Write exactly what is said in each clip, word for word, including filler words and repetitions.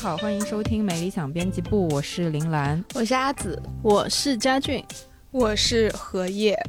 好，欢迎收听没理想编辑部，我是林兰， 我是阿紫， 我是佳俊， 我是荷叶。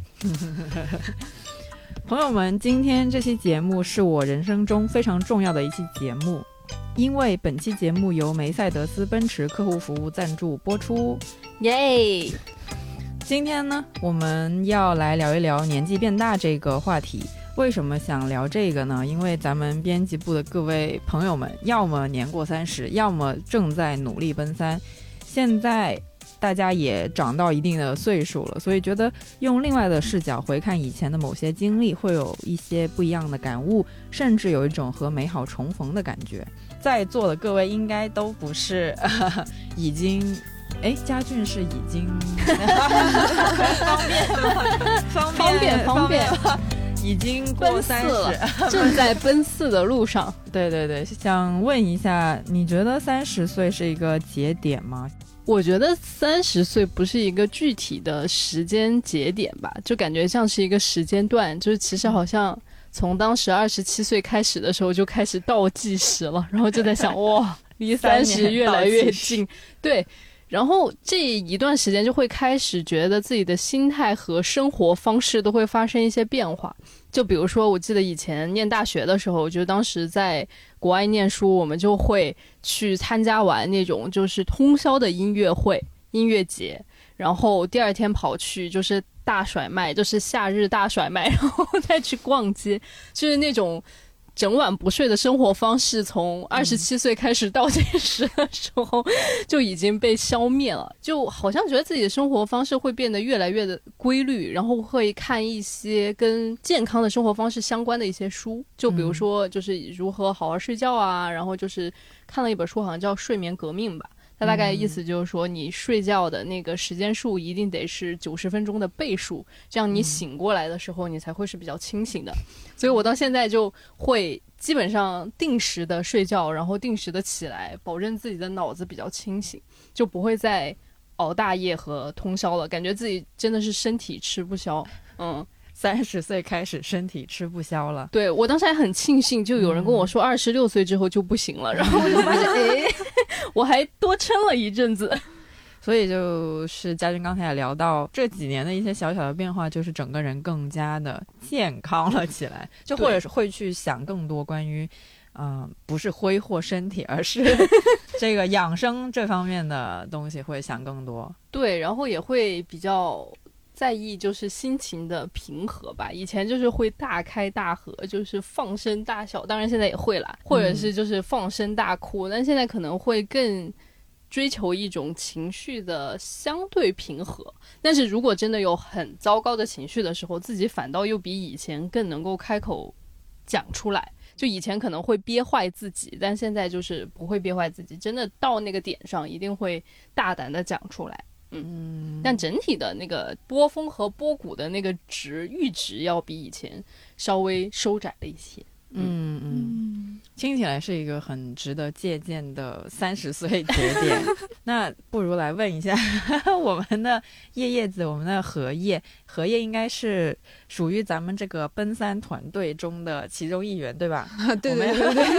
朋友们，今天这期节目是我人生中非常重要的一期节目，因为本期节目由梅赛德斯奔驰客户服务赞助播出。 耶！ 今天呢，我们要来聊一聊年纪变大这个话题。为什么想聊这个呢？因为咱们编辑部的各位朋友们，要么年过三十，要么正在努力奔三。现在大家也长到一定的岁数了，所以觉得用另外的视角回看以前的某些经历，会有一些不一样的感悟，甚至有一种和美好重逢的感觉。在座的各位应该都不是、呃、已经哎，佳俊是已经方便吗？ 方便方便已经过三十， 正在奔四的路上。 对对对，想问一下，你觉得三十岁是一个节点吗？ 我觉得三十岁不是一个具体的时间节点吧，就感觉像是一个时间段，就是其实好像从当时二十七岁开始的时候就开始倒计时了，然后就在想哇，离三十越来越近。对，然后这一段时间就会开始觉得自己的心态和生活方式都会发生一些变化。就比如说我记得以前念大学的时候，就当时在国外念书，我们就会去参加完那种就是通宵的音乐会音乐节，然后第二天跑去就是大甩卖，就是夏日大甩卖，然后再去逛街，就是那种整晚不睡的生活方式，从二十七岁开始倒计时的时候就已经被消灭了，就好像觉得自己的生活方式会变得越来越的规律，然后会看一些跟健康的生活方式相关的一些书，就比如说就是如何好好睡觉啊，然后就是看了一本书，好像叫《睡眠革命》吧。它大概意思就是说，你睡觉的那个时间数一定得是九十分钟的倍数，这样你醒过来的时候，你才会是比较清醒的。所以我到现在就会基本上定时的睡觉，然后定时的起来，保证自己的脑子比较清醒，就不会再熬大夜和通宵了。感觉自己真的是身体吃不消，嗯。 三十岁开始身体吃不消了。 对，我当时还很庆幸，就有人跟我说二十六岁之后就不行了、嗯、然后我就发现哎，我还多撑了一阵子。 所以就是佳俊刚才也聊到这几年的一些小小的变化，就是整个人更加的健康了起来，就或者是会去想更多关于嗯、呃，不是挥霍身体，而是这个养生这方面的东西会想更多。 对，然后也会比较在意就是心情的平和吧，以前就是会大开大合，就是放声大笑，当然现在也会啦，或者是就是放声大哭、嗯、但现在可能会更追求一种情绪的相对平和。但是如果真的有很糟糕的情绪的时候，自己反倒又比以前更能够开口讲出来，就以前可能会憋坏自己，但现在就是不会憋坏自己，真的到那个点上一定会大胆的讲出来。嗯，但整体的那个波峰和波谷的那个值阈值要比以前稍微收窄了一些。 嗯嗯，听起来是一个很值得借鉴的三十岁节点。那不如来问一下我们的叶叶子，我们的荷叶，荷叶应该是属于咱们这个奔三团队中的其中一员，对吧？ 对对对对。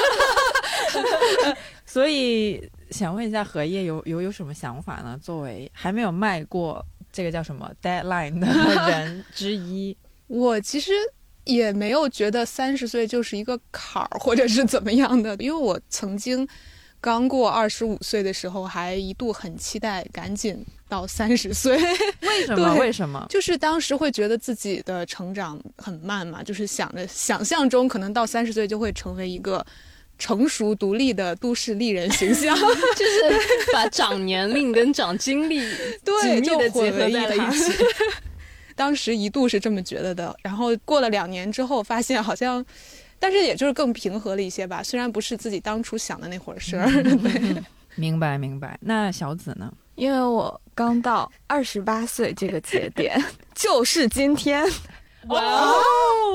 所以想问一下荷叶有有有什么想法呢？作为还没有迈过这个叫什么 deadline 的人之一， 我其实也没有觉得三十岁就是一个坎儿或者是怎么样的，因为我曾经刚过二十五岁的时候，还一度很期待赶紧到三十岁。 为什么？为什么？ 就是当时会觉得自己的成长很慢嘛，就是想着想象中可能到三十岁就会成为一个成熟独立的都市丽人形象， 就是把长年龄跟长经历紧密的结合在了一起。 当时一度是这么觉得的，然后过了两年之后发现好像，但是也就是更平和了一些吧，虽然不是自己当初想的那会儿事儿。对， 明白明白。那小紫呢？ 因为我刚到二十八岁这个节点，就是今天。 哇哦！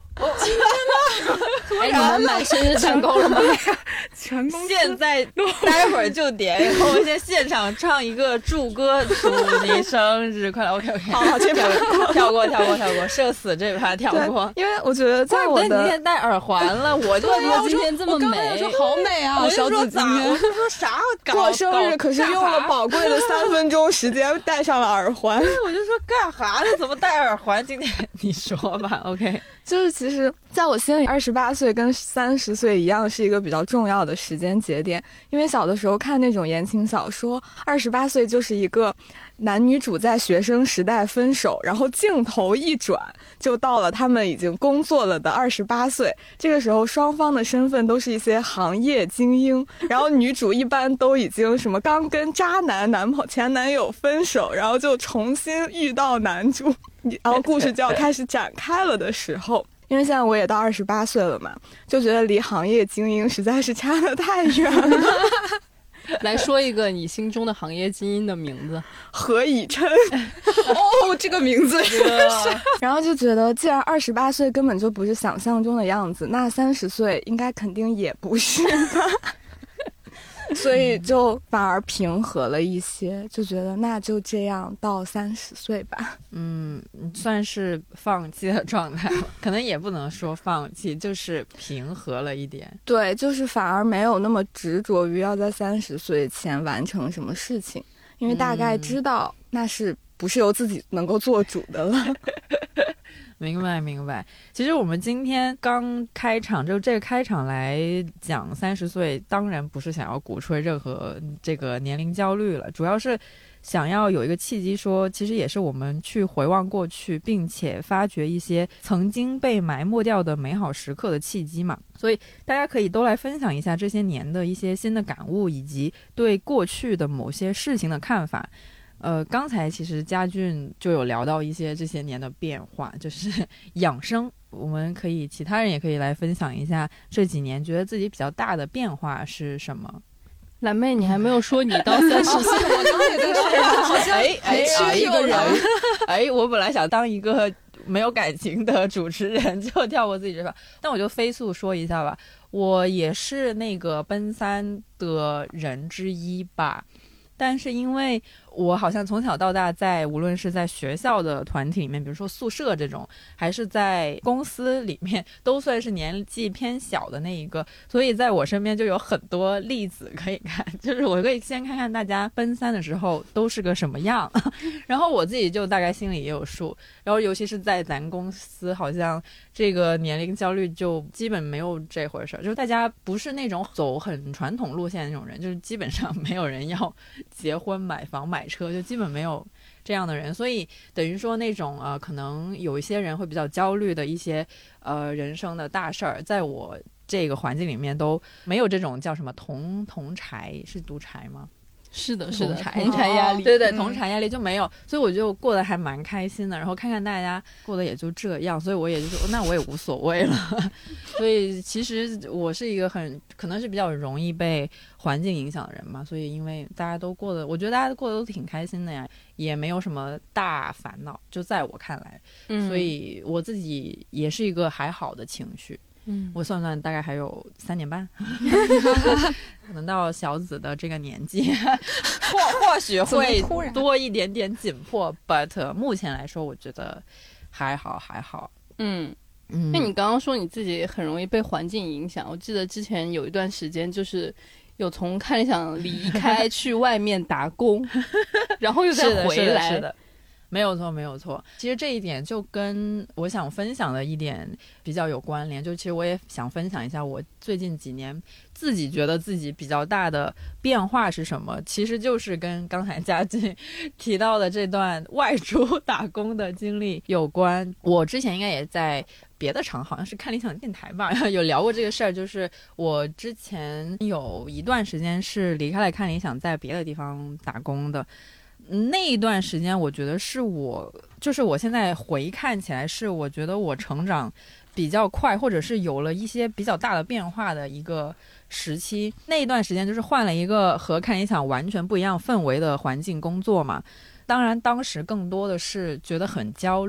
哎，你们买生日蛋糕了吗？ 全公司现在待会儿就点，然后我们先现场唱一个祝歌，祝你生日快乐。OK OK， 好好，这边跳过跳过跳过，社死这趴跳过。 因为我觉得在我怪不得你今的天戴耳环了，我就怪不得说今天这么我刚才美说好美啊， 我就小说咋， 紫今天我就说啥搞过生日可是用了搞宝贵的三分钟时间戴上了耳环。 我就说干哈呢？怎么戴耳环？今天你说吧。OK， 就是其实在我心里，二十八岁跟三十岁一样是一个比较重要的时间节点。因为小的时候看那种言情小说，二十八岁就是一个男女主在学生时代分手，然后镜头一转就到了他们已经工作了的二十八岁。这个时候双方的身份都是一些行业精英，然后女主一般都已经什么刚跟渣男男朋前男友分手，然后就重新遇到男主，然后故事就要开始展开了的时候。因为现在我也到二十八岁了嘛，就觉得离行业精英实在是差得太远了。 来说一个你心中的行业精英的名字。 何以琛。 哦，这个名字然后就觉得既然二十八岁根本就不是想象中的样子，那三十岁应该肯定也不是吧。所以就反而平和了一些，就觉得那就这样到三十岁吧。 嗯，算是放弃的状态了，可能也不能说放弃，就是平和了一点。 对，就是反而没有那么执着于要在三十岁前完成什么事情，因为大概知道那是不是由自己能够做主的了。 明白明白。其实我们今天刚开场，就这个开场来讲三十岁，当然不是想要鼓吹任何这个年龄焦虑了，主要是想要有一个契机说，其实也是我们去回望过去，并且发掘一些曾经被埋没掉的美好时刻的契机嘛。所以大家可以都来分享一下这些年的一些新的感悟，以及对过去的某些事情的看法。呃，刚才其实家俊就有聊到一些这些年的变化，就是养生，我们可以其他人也可以来分享一下这几年觉得自己比较大的变化是什么。 蓝妹，你还没有说你到三十岁， 我刚才在说，好像哎哎很缺一个人。 哎，我本来想当一个没有感情的主持人，就跳过自己这把，但我就飞速说一下吧，我也是那个奔三的人之一吧。但是因为我好像从小到大在无论是在学校的团体里面，比如说宿舍这种，还是在公司里面，都算是年纪偏小的那一个，所以在我身边就有很多例子可以看，就是我可以先看看大家奔三的时候都是个什么样，然后我自己就大概心里也有数，然后尤其是在咱公司，好像这个年龄焦虑就基本没有这回事，就是大家不是那种走很传统路线的那种人，就是基本上没有人要结婚买房买车，就基本没有这样的人，所以等于说那种呃，可能有一些人会比较焦虑的一些呃人生的大事儿，在我这个环境里面都没有这种叫什么同同柴，是独柴吗？ 是的，是的， 同柴同柴压力， 对对，同柴压力就没有，所以我就过得还蛮开心的。然后看看大家过得也就这样，所以我也就说，那我也无所谓了。所以其实我是一个很可能是比较容易被环境影响的人嘛，所以因为大家都过得，我觉得大家过得都挺开心的呀，也没有什么大烦恼，就在我看来， 嗯、 所以我自己也是一个还好的情绪。 嗯， 我算算大概还有三年半，可能到小紫的这个年纪，或或许会多一点点紧迫 ，but 目前来说，我觉得还好还好。 嗯嗯， 那你刚刚说你自己很容易被环境影响，我记得之前有一段时间就是有从看理想离开去外面打工，然后又再回来。 是的，是的。没有错，没有错。其实这一点就跟我想分享的一点比较有关联，就其实我也想分享一下我最近几年自己觉得自己比较大的变化是什么，其实就是跟刚才家俊提到的这段外出打工的经历有关。我之前应该也在别的场，好像是看理想电台吧，有聊过这个事儿，就是我之前有一段时间是离开了看理想，在别的地方打工的。那一段时间我觉得是我就是我现在回看起来是我觉得我成长比较快，或者是有了一些比较大的变化的一个时期。那一段时间就是换了一个和看理想完全不一样氛围的环境工作嘛，当然当时更多的是觉得很焦虑，我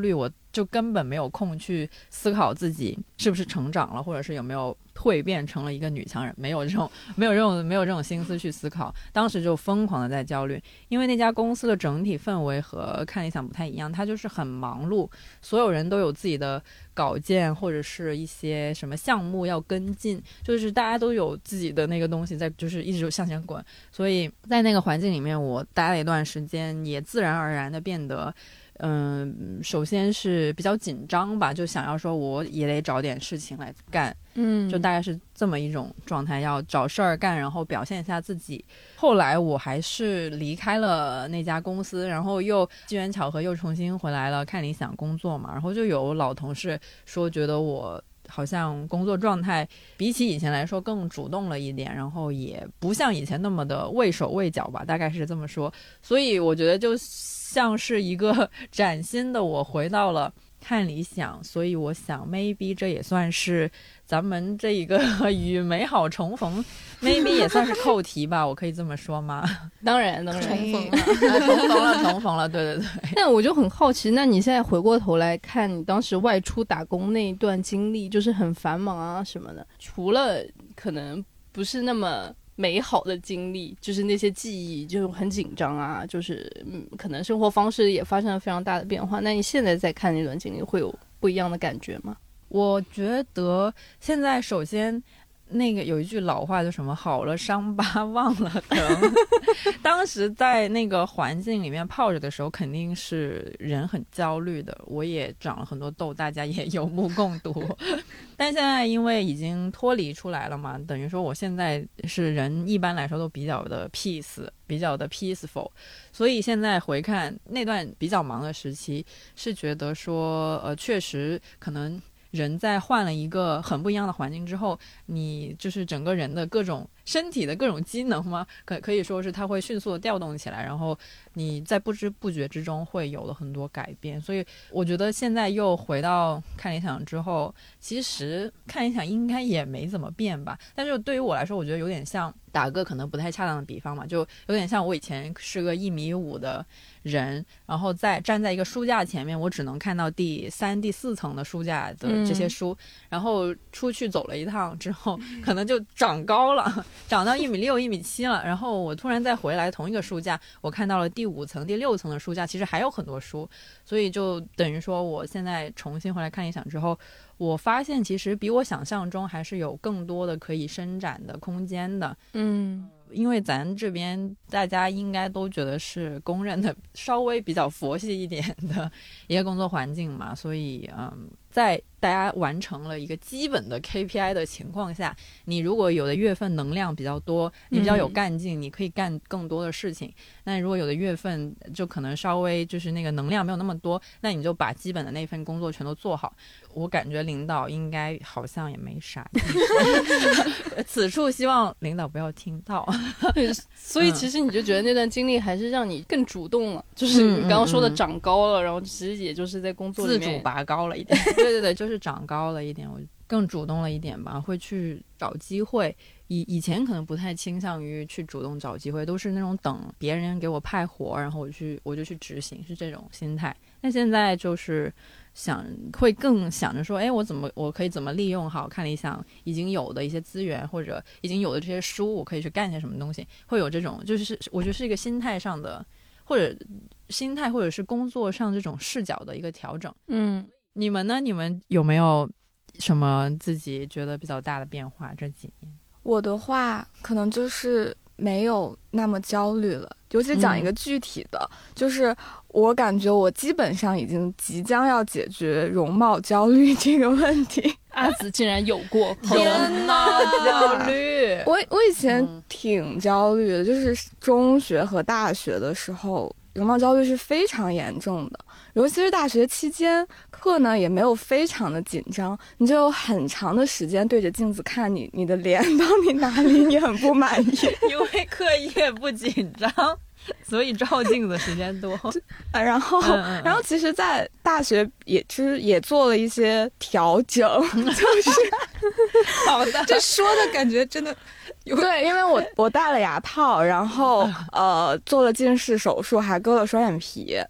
就根本没有空去思考自己是不是成长了，或者是有没有蜕变成了一个女强人，没有这种没有这种没有这种心思去思考。当时就疯狂的在焦虑，因为那家公司的整体氛围和看理想不太一样，它就是很忙碌，所有人都有自己的稿件或者是一些什么项目要跟进，就是大家都有自己的那个东西在，就是一直向前滚。所以在那个环境里面我待了一段时间，也自然而然的变得嗯，首先是比较紧张吧，就想要说我也得找点事情来干， 嗯， 就大概是这么一种状态，要找事儿干，然后表现一下自己。后来我还是离开了那家公司，然后又机缘巧合又重新回来了看理想工作嘛，然后就有老同事说觉得我好像工作状态比起以前来说更主动了一点，然后也不像以前那么的畏手畏脚吧，大概是这么说。所以我觉得就像是一个崭新的我回到了看理想，所以我想 maybe 这也算是咱们这一个与美好重逢maybe 也算是扣题吧，我可以这么说吗？ 当然当然重逢了啊、重逢了重逢了对对对。 但我就很好奇，那你现在回过头来看你当时外出打工那一段经历，就是很繁忙啊什么的，除了可能不是那么美好的经历，就是那些记忆就很紧张啊，就是嗯，可能生活方式也发生了非常大的变化，那你现在再看那段经历会有不一样的感觉吗？ 我觉得现在首先那个有一句老话叫什么好了伤疤忘了疼当时在那个环境里面泡着的时候肯定是人很焦虑的，我也长了很多痘，大家也有目共睹但现在因为已经脱离出来了嘛，等于说我现在是人一般来说都比较的 peace 比较的 peaceful， 所以现在回看那段比较忙的时期是觉得说呃，确实可能人在换了一个很不一样的环境之后，你就是整个人的各种身体的各种机能嘛，可可以说是它会迅速的调动起来，然后你在不知不觉之中会有了很多改变。所以我觉得现在又回到看理想之后，其实看理想应该也没怎么变吧，但是对于我来说我觉得有点像，打个可能不太恰当的比方嘛，就有点像我以前是个一米五的人，然后在站在一个书架前面，我只能看到第三第四层的书架的这些书、嗯、然后出去走了一趟之后可能就长高了，长到一米六一米七了，然后我突然再回来同一个书架，我看到了第五层第六层的书架其实还有很多书，所以就等于说我现在重新回来看理想之后，我发现其实比我想象中还是有更多的可以伸展的空间的。 嗯， 因为咱这边大家应该都觉得是公认的稍微比较佛系一点的一个工作环境嘛，所以嗯，在大家完成了一个基本的 K P I 的情况下，你如果有的月份能量比较多，你比较有干劲、嗯、你可以干更多的事情，那如果有的月份就可能稍微就是那个能量没有那么多，那你就把基本的那份工作全都做好。我感觉领导应该好像也没啥意思此处希望领导不要听到所以其实你就觉得那段经历还是让你更主动了、嗯、就是你刚刚说的长高了、嗯、然后其实也就是在工作里面自主拔高了一点对对对，就是长高了一点，我更主动了一点吧，会去找机会。以以前可能不太倾向于去主动找机会，都是那种等别人给我派活，然后我去我就去执行，是这种心态。但现在就是想会更想着说，哎，我怎么我可以怎么利用好看理想已经有的一些资源，或者已经有的这些书，我可以去干些什么东西，会有这种就是我觉得是一个心态上的，或者心态或者是工作上这种视角的一个调整。 嗯， 你们呢？你们有没有什么自己觉得比较大的变化这几年？ 我的话可能就是没有那么焦虑了，尤其讲一个具体的、嗯、就是我感觉我基本上已经即将要解决容貌焦虑这个问题。 阿紫竟然有过天哪焦虑我我以前挺焦虑的、嗯、就是中学和大学的时候容貌焦虑是非常严重的，尤其是大学期间课呢也没有非常的紧张，你就有很长的时间对着镜子看你你的脸到底哪里你很不满意因为课业不紧张所以照镜子时间多啊，然后嗯嗯然后其实在大学也是也做了一些调整就是好的这说的感觉真的对，因为我我戴了牙套，然后呃做了近视手术，还割了双眼皮，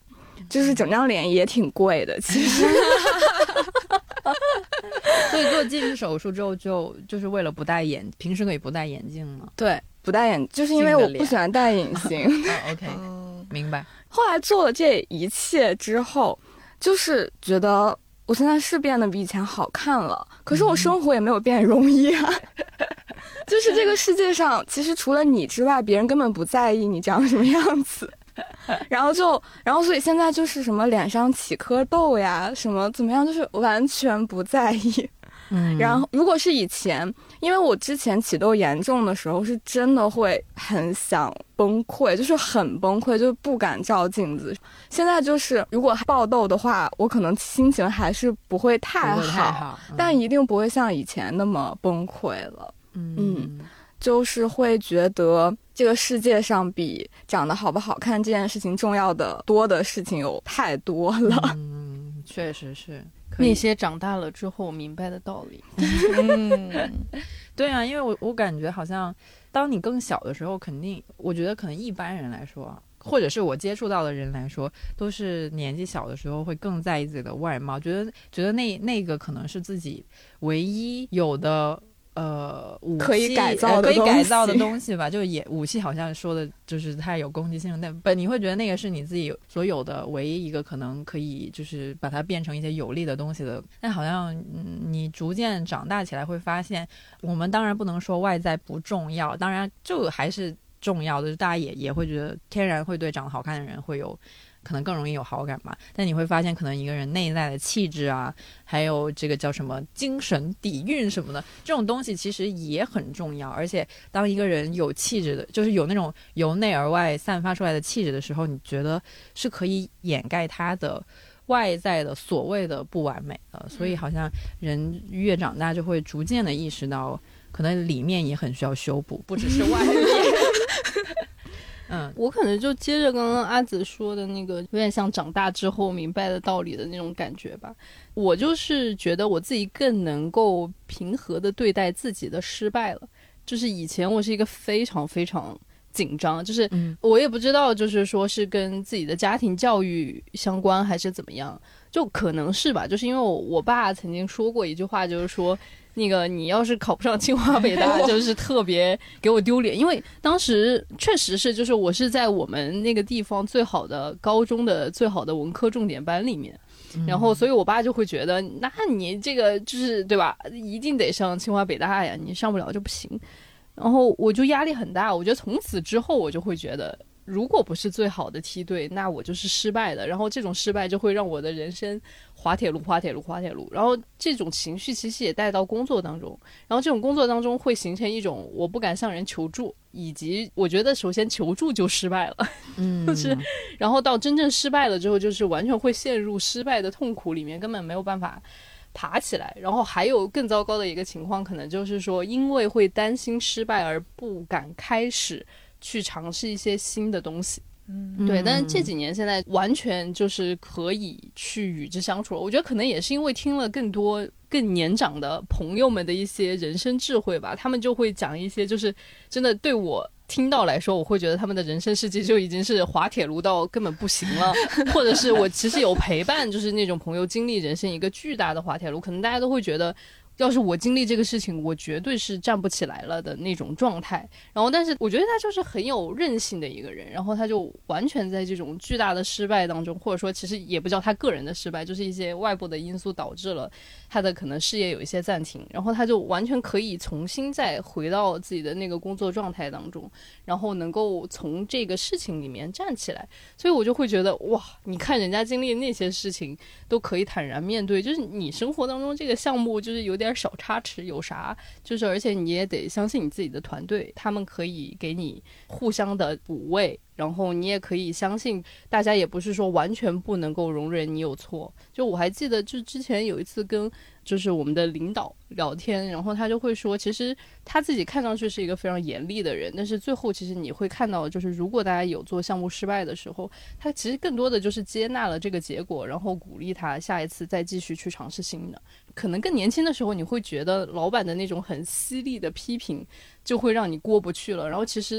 就是整张脸也挺贵的，其实。 所以做近视手术之后就就是为了不戴眼，平时可以不戴眼镜吗？ 对，不戴眼，就是因为我不喜欢戴隐形。 哦 OK， 明白。 后来做了这一切之后，就是觉得我现在是变得比以前好看了，可是我生活也没有变容易啊。就是这个世界上，其实除了你之外，别人根本不在意你长什么样子。然后就，然后所以现在就是什么脸上起颗痘呀，什么怎么样，就是完全不在意。嗯，然后如果是以前，因为我之前起痘严重的时候，是真的会很想崩溃，就是很崩溃，就不敢照镜子。现在就是如果爆痘的话，我可能心情还是不会太好， 不会太好嗯、 但一定不会像以前那么崩溃了。嗯。嗯，就是会觉得这个世界上比长得好不好看这件事情重要的多的事情有太多了。 嗯，确实是那些长大了之后明白的道理。 嗯，对啊，因为我我感觉好像当你更小的时候，肯定我觉得可能一般人来说，或者是我接触到的人来说，都是年纪小的时候会更在意自己的外貌，觉得觉得那那个可能是自己唯一有的。呃，武器可以改造的、 呃、可以改造的东西吧，就也武器好像说的就是太有攻击性，但本你会觉得那个是你自己所有的唯一一个可能可以就是把它变成一些有利的东西的。但好像、嗯、你逐渐长大起来会发现，我们当然不能说外在不重要，当然就还是重要的，大家也也会觉得天然会对长得好看的人会有。可能更容易有好感吧，但你会发现可能一个人内在的气质啊，还有这个叫什么精神底蕴什么的，这种东西其实也很重要。而且当一个人有气质的，就是有那种由内而外散发出来的气质的时候，你觉得是可以掩盖他的外在的所谓的不完美的。所以好像人越长大就会逐渐的意识到，可能里面也很需要修补，不只是外面。嗯， 我可能就接着刚刚阿紫说的那个，有点像长大之后明白的道理的那种感觉吧。我就是觉得我自己更能够平和的对待自己的失败了。就是以前我是一个非常非常紧张，就是我也不知道，就是说是跟自己的家庭教育相关还是怎么样，就可能是吧。就是因为我我爸曾经说过一句话，就是说。那个你要是考不上清华北大就是特别给我丢脸，因为当时确实是就是我是在我们那个地方最好的高中的最好的文科重点班里面，然后所以我爸就会觉得那你这个就是对吧，一定得上清华北大呀，你上不了就不行。然后我就压力很大，我觉得从此之后我就会觉得如果不是最好的梯队，那我就是失败的，然后这种失败就会让我的人生滑铁卢滑铁卢滑铁卢，然后这种情绪其实也带到工作当中，然后这种工作当中会形成一种我不敢向人求助，以及我觉得首先求助就失败了，嗯，就是然后到真正失败了之后，就是完全会陷入失败的痛苦里面，根本没有办法爬起来。然后还有更糟糕的一个情况，可能就是说因为会担心失败而不敢开始去尝试一些新的东西。嗯，对，但是这几年现在完全就是可以去与之相处了。我觉得可能也是因为听了更多更年长的朋友们的一些人生智慧吧，他们就会讲一些就是真的对我听到来说，我会觉得他们的人生世界就已经是滑铁卢到根本不行了，或者是我其实有陪伴就是那种朋友经历人生一个巨大的滑铁卢，可能大家都会觉得要是我经历这个事情我绝对是站不起来了的那种状态。然后但是我觉得他就是很有韧性的一个人，然后他就完全在这种巨大的失败当中，或者说其实也不叫他个人的失败，就是一些外部的因素导致了他的可能事业有一些暂停，然后他就完全可以重新再回到自己的那个工作状态当中，然后能够从这个事情里面站起来。所以我就会觉得哇，你看人家经历那些事情都可以坦然面对，就是你生活当中这个项目就是有点小差池，有啥就是而且你也得相信你自己的团队，他们可以给你互相的补位，然后你也可以相信大家也不是说完全不能够容忍你有错。就我还记得就之前有一次跟就是我们的领导聊天，然后他就会说其实他自己看上去是一个非常严厉的人，但是最后其实你会看到就是如果大家有做项目失败的时候，他其实更多的就是接纳了这个结果，然后鼓励他下一次再继续去尝试新的。可能更年轻的时候你会觉得老板的那种很犀利的批评就会让你过不去了，然后其实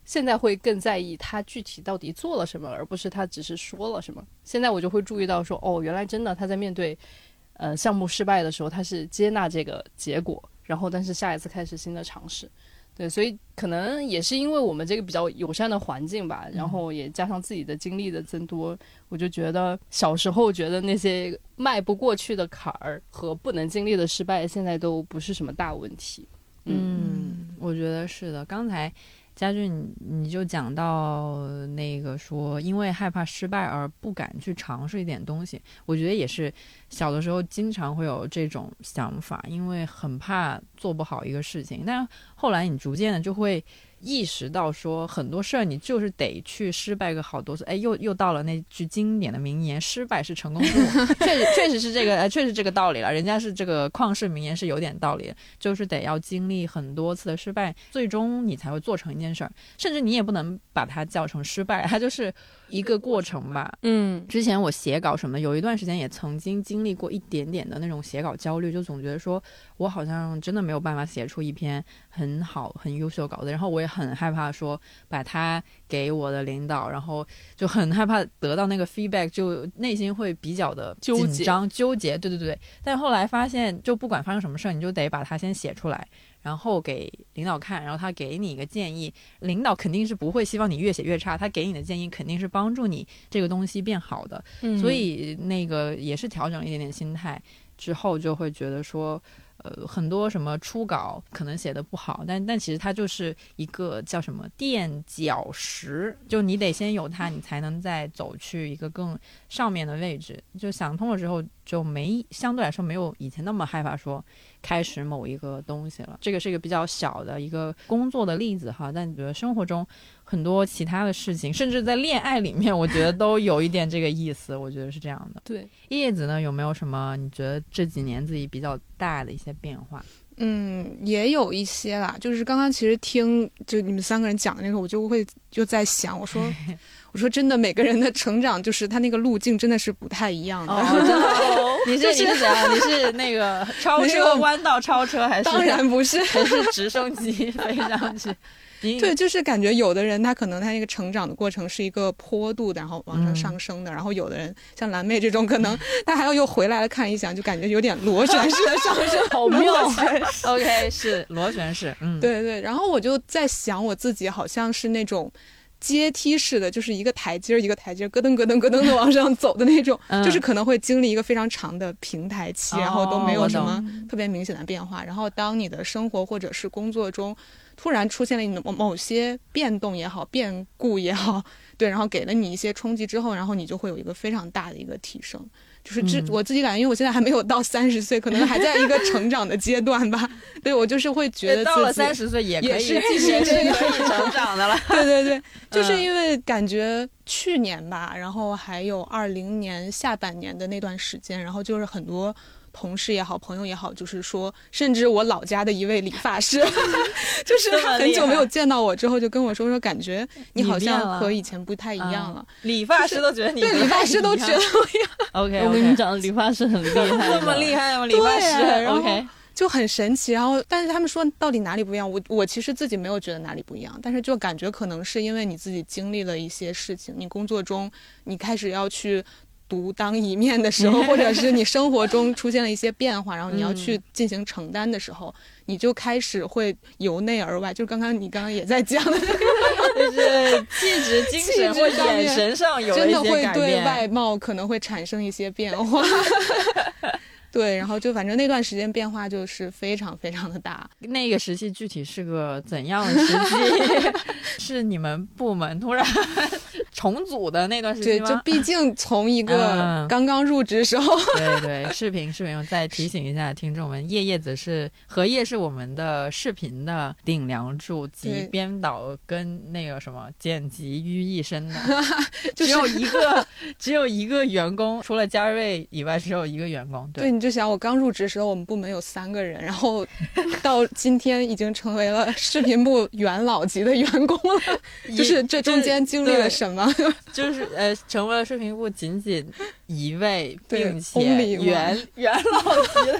现在会更在意他具体到底做了什么，而不是他只是说了什么。现在我就会注意到说，哦，原来真的他在面对呃项目失败的时候，他是接纳这个结果，然后但是下一次开始新的尝试。对，所以可能也是因为我们这个比较友善的环境吧，然后也加上自己的经历的增多，我就觉得小时候觉得那些迈不过去的坎儿和不能经历的失败，现在都不是什么大问题。 嗯，我觉得是的。刚才佳俊你就讲到那个说因为害怕失败而不敢去尝试一点东西，我觉得也是小的时候经常会有这种想法，因为很怕做不好一个事情，但后来你逐渐的就会意识到说很多事儿你就是得去失败个好多次。哎，又又到了那句经典的名言，失败是成功之母。确实确实是这个呃，确实这个道理了，人家是这个旷世名言是有点道理的，就是得要经历很多次的失败，最终你才会做成一件事儿。甚至你也不能把它叫成失败，它就是一个过程吧。 嗯， 之前我写稿什么的，有一段时间也曾经经历过一点点的那种写稿焦虑，就总觉得说我好像真的没有办法写出一篇很好很优秀的稿子，然后我也很害怕说把它给我的领导，然后就很害怕得到那个 feedback， 就内心会比较的紧张纠结。对对对，但后来发现就不管发生什么事，你就得把它先写出来，然后给领导看，然后他给你一个建议，领导肯定是不会希望你越写越差，他给你的建议肯定是帮助你这个东西变好的。嗯，所以那个也是调整了一点点心态之后，就会觉得说呃，很多什么初稿可能写的不好，但但其实它就是一个叫什么垫脚石，就你得先有它，你才能再走去一个更上面的位置。就想通了之后，就没相对来说没有以前那么害怕说开始某一个东西了。这个是一个比较小的一个工作的例子哈，但你觉得生活中很多其他的事情，甚至在恋爱里面，我觉得都有一点这个意思。我觉得是这样的。 对， 叶子呢，有没有什么你觉得这几年自己比较大的一些变化？ 嗯，也有一些啦。就是刚刚其实听就你们三个人讲的那个，我就会就在想，我说我说真的，每个人的成长就是他那个路径真的是不太一样的。 哦，真的哦你是、就是、你是怎样？你是那个超车弯道超车还是？ 当然不是， 还是直升机飞上去？ 对，就是感觉有的人他可能他那个成长的过程是一个坡度的，然后往上上升的、嗯、然后有的人像蓝妹这种可能他还要又回来了看一下，就感觉有点螺旋式的上升。 好妙。OK， 是螺旋式。嗯， 对对。然后我就在想我自己好像是那种阶梯式的，就是一个台阶一个台阶咯噔咯噔咯噔的往上走的那种、嗯、就是可能会经历一个非常长的平台期、哦、然后都没有什么特别明显的变化。然后当你的生活或者是工作中突然出现了某某些变动也好，变故也好，对，然后给了你一些冲击之后，然后你就会有一个非常大的一个提升。就是这、嗯、我自己感觉，因为我现在还没有到三十岁，可能还在一个成长的阶段吧。对，我就是会觉得自己到了三十岁也可以，也是也是可以成长的了。 对对对，就是因为感觉去年吧，然后还有二零年下半年的那段时间，然后就是很多同事也好，朋友也好，就是说，甚至我老家的一位理发师，就是很久没有见到我之后，就跟我说说，感觉你好像和以前不太一样了。 啊、理发师都觉得你对，理发师都觉得我一样。 OK， 我跟你讲，理发师很厉害， 这么厉害吗？理发师 OK。 就很神奇，然后但是他们说到底哪里不一样，我我其实自己没有觉得哪里不一样，但是就感觉可能是因为你自己经历了一些事情，你工作中你开始要去独当一面的时候，或者是你生活中出现了一些变化，然后你要去进行承担的时候、嗯、你就开始会由内而外，就刚刚你刚刚也在讲的就是气质精神或眼神上有一些改变， 真的会对外貌可能会产生一些变化对，然后就反正那段时间变化就是非常非常的大。 那个时期具体是个怎样的时期？是你们部门突然重组的那段时期吗？ 对，就毕竟从一个刚刚入职时候、 嗯、对对，视频视频我再提醒一下听众们，叶叶子是荷叶是我们的视频的顶梁柱及编导跟那个什么剪辑于一身的只有一个只有一个员工，除了嘉瑞以外只有一个员工。对， 对，就想我刚入职的时候我们部门有三个人，然后到今天已经成为了视频部元老级的员工了就是这中间经历了什么就是呃，成为了视频部仅仅一位并且元元老级的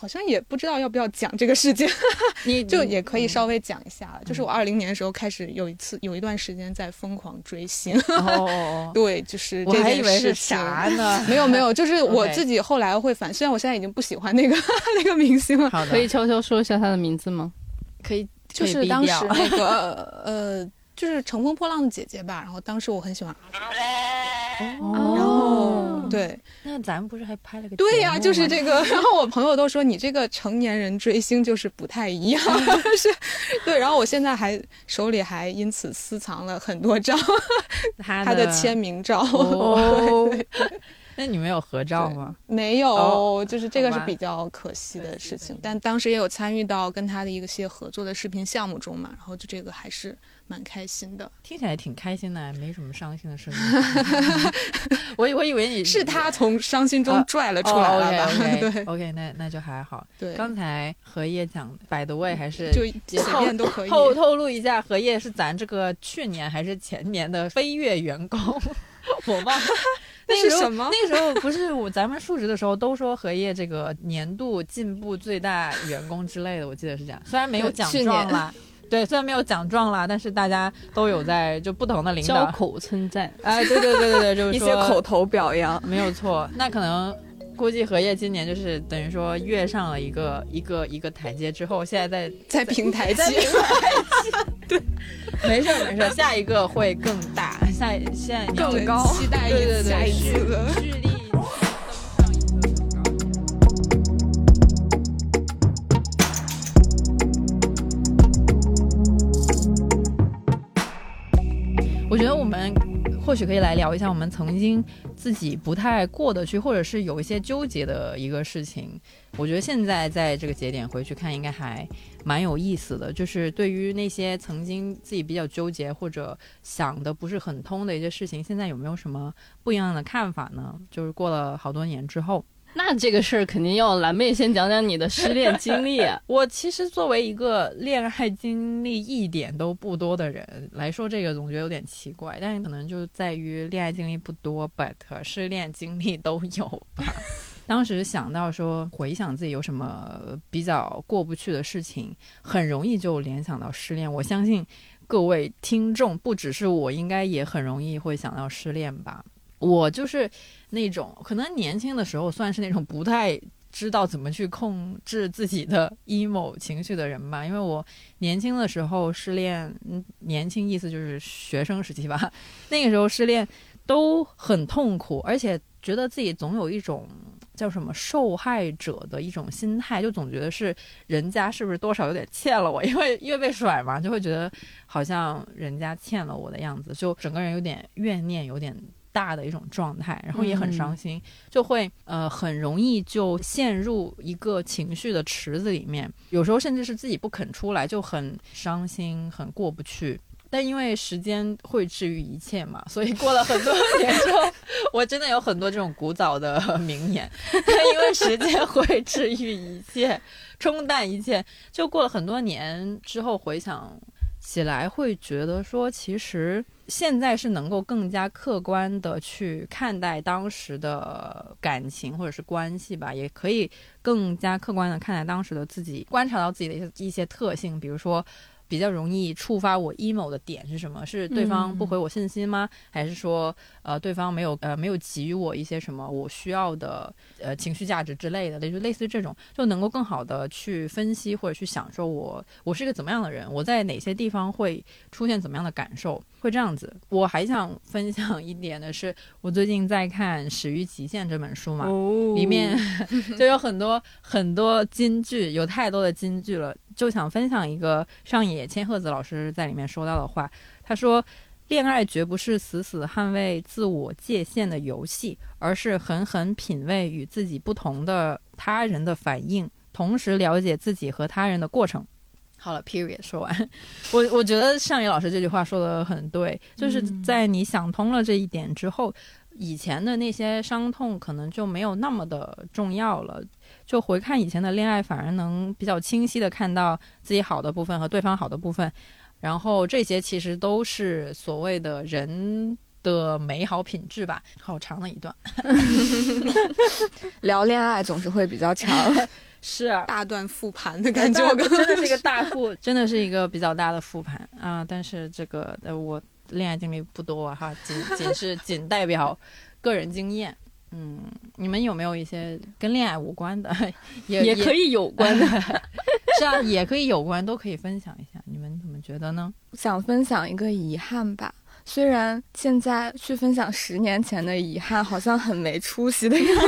好像也不知道要不要讲这个事情， 你就也可以稍微讲一下了。嗯、就是我二零年的时候开始有一次有一段时间在疯狂追星， 哦， 对，就是我还以为是啥呢？ 没有没有，就是我自己后来会反，虽然我现在已经不喜欢那个那个明星了， 好的， 可以悄悄说一下他的名字吗？ 可以， 就是当时那个呃，就是乘风破浪的姐姐吧。然后当时我很喜欢。 哦， 然后对， 那咱们不是还拍了个对呀、啊，就是这个。然后我朋友都说你这个成年人追星就是不太一样，是，对。然后我现在还手里还因此私藏了很多张他 的, 他的签名照。 哦， 对对对， 那你们有合照吗？ 没有、 哦， 就是这个是比较可惜的事情。但当时也有参与到跟他的一些合作的视频项目中嘛，然后就这个还是蛮开心的。 听起来挺开心的，没什么伤心的事情。我我以为你是他从伤心中拽了出来了吧？ 哦、okay, okay, 对 ，OK， 那那就还好。 对， 刚才荷叶讲 by the way 还是就随便都可以透透露一下，荷叶是咱这个去年还是前年的飞跃员工，我忘了。 那是什么？ 那个时候不是我咱们述职的时候都说荷叶这个年度进步最大员工之类的，我记得是这样。虽然没有奖状啦，对，虽然没有奖状啦，但是大家都有在就不同的领导交口称赞。 哎，对对对对对，就是说一些口头表扬， 没有错。那可能估计荷叶今年就是等于说跃上了一个一个一个台阶之后，现在在在平台期， 对，没事没事，下一个会更大，下现在更高，期待对对对， 下一次的蓄力。我觉得我们或许可以来聊一下我们曾经自己不太过得去，或者是有一些纠结的一个事情。我觉得现在在这个节点回去看应该还蛮有意思的，就是对于那些曾经自己比较纠结或者想的不是很通的一些事情，现在有没有什么不一样的看法呢？就是过了好多年之后。 那这个事儿肯定要蓝妹先讲讲你的失恋经历啊。 我其实作为一个恋爱经历一点都不多的人来说，这个总觉得有点奇怪，但是可能就在于恋爱经历不多 but 失恋经历都有吧。当时想到说回想自己有什么比较过不去的事情，很容易就联想到失恋。我相信各位听众不只是我，应该也很容易会想到失恋吧。我就是那种可能年轻的时候算是那种不太知道怎么去控制自己的 emo 情绪的人吧，因为我年轻的时候失恋，年轻意思就是学生时期吧，那个时候失恋都很痛苦，而且觉得自己总有一种叫什么受害者的一种心态，就总觉得是人家是不是多少有点欠了我，因为因为被甩嘛，就会觉得好像人家欠了我的样子，就整个人有点怨念，有点大的一种状态，然后也很伤心，嗯、就会呃很容易就陷入一个情绪的池子里面，有时候甚至是自己不肯出来，就很伤心，很过不去。但因为时间会治愈一切嘛，所以过了很多年之后，我真的有很多这种古早的名言，因为时间会治愈一切，冲淡一切。就过了很多年之后回想起来，会觉得说其实现在是能够更加客观的去看待当时的感情或者是关系吧，也可以更加客观的看待当时的自己，观察到自己的一些一些特性，比如说比较容易触发我 emo 的点是什么？是对方不回我信息吗？嗯、还是说呃对方没有呃没有给予我一些什么我需要的呃情绪价值之类的，就类似于这种，就能够更好的去分析或者去想说我我是一个怎么样的人，我在哪些地方会出现怎么样的感受，会这样子。我还想分享一点的是，我最近在看《始于极限》这本书嘛，哦、里面就有很多很多金句，有太多的金句了。就想分享一个上野千鹤子老师在里面说到的话，他说恋爱绝不是死死捍卫自我界限的游戏，而是狠狠品味与自己不同的他人的反应，同时了解自己和他人的过程。好了 period 说完。我我觉得上野老师这句话说得很对，就是在你想通了这一点之后，以前的那些伤痛可能就没有那么的重要了，就回看以前的恋爱反而能比较清晰的看到自己好的部分和对方好的部分，然后这些其实都是所谓的人的美好品质吧。好长的一段聊恋爱总是会比较长是啊， 大段复盘的感觉，我刚真的是一个大复，真的是一个比较大的复盘啊。但是这个呃，我恋爱经历不多哈，仅仅是仅代表个人经验。嗯，你们有没有一些跟恋爱无关的，也也可以有关的？ 是啊，也可以有关，都可以分享一下。你们怎么觉得呢？ 想分享一个遗憾吧。虽然现在去分享十年前的遗憾，好像很没出息的样子。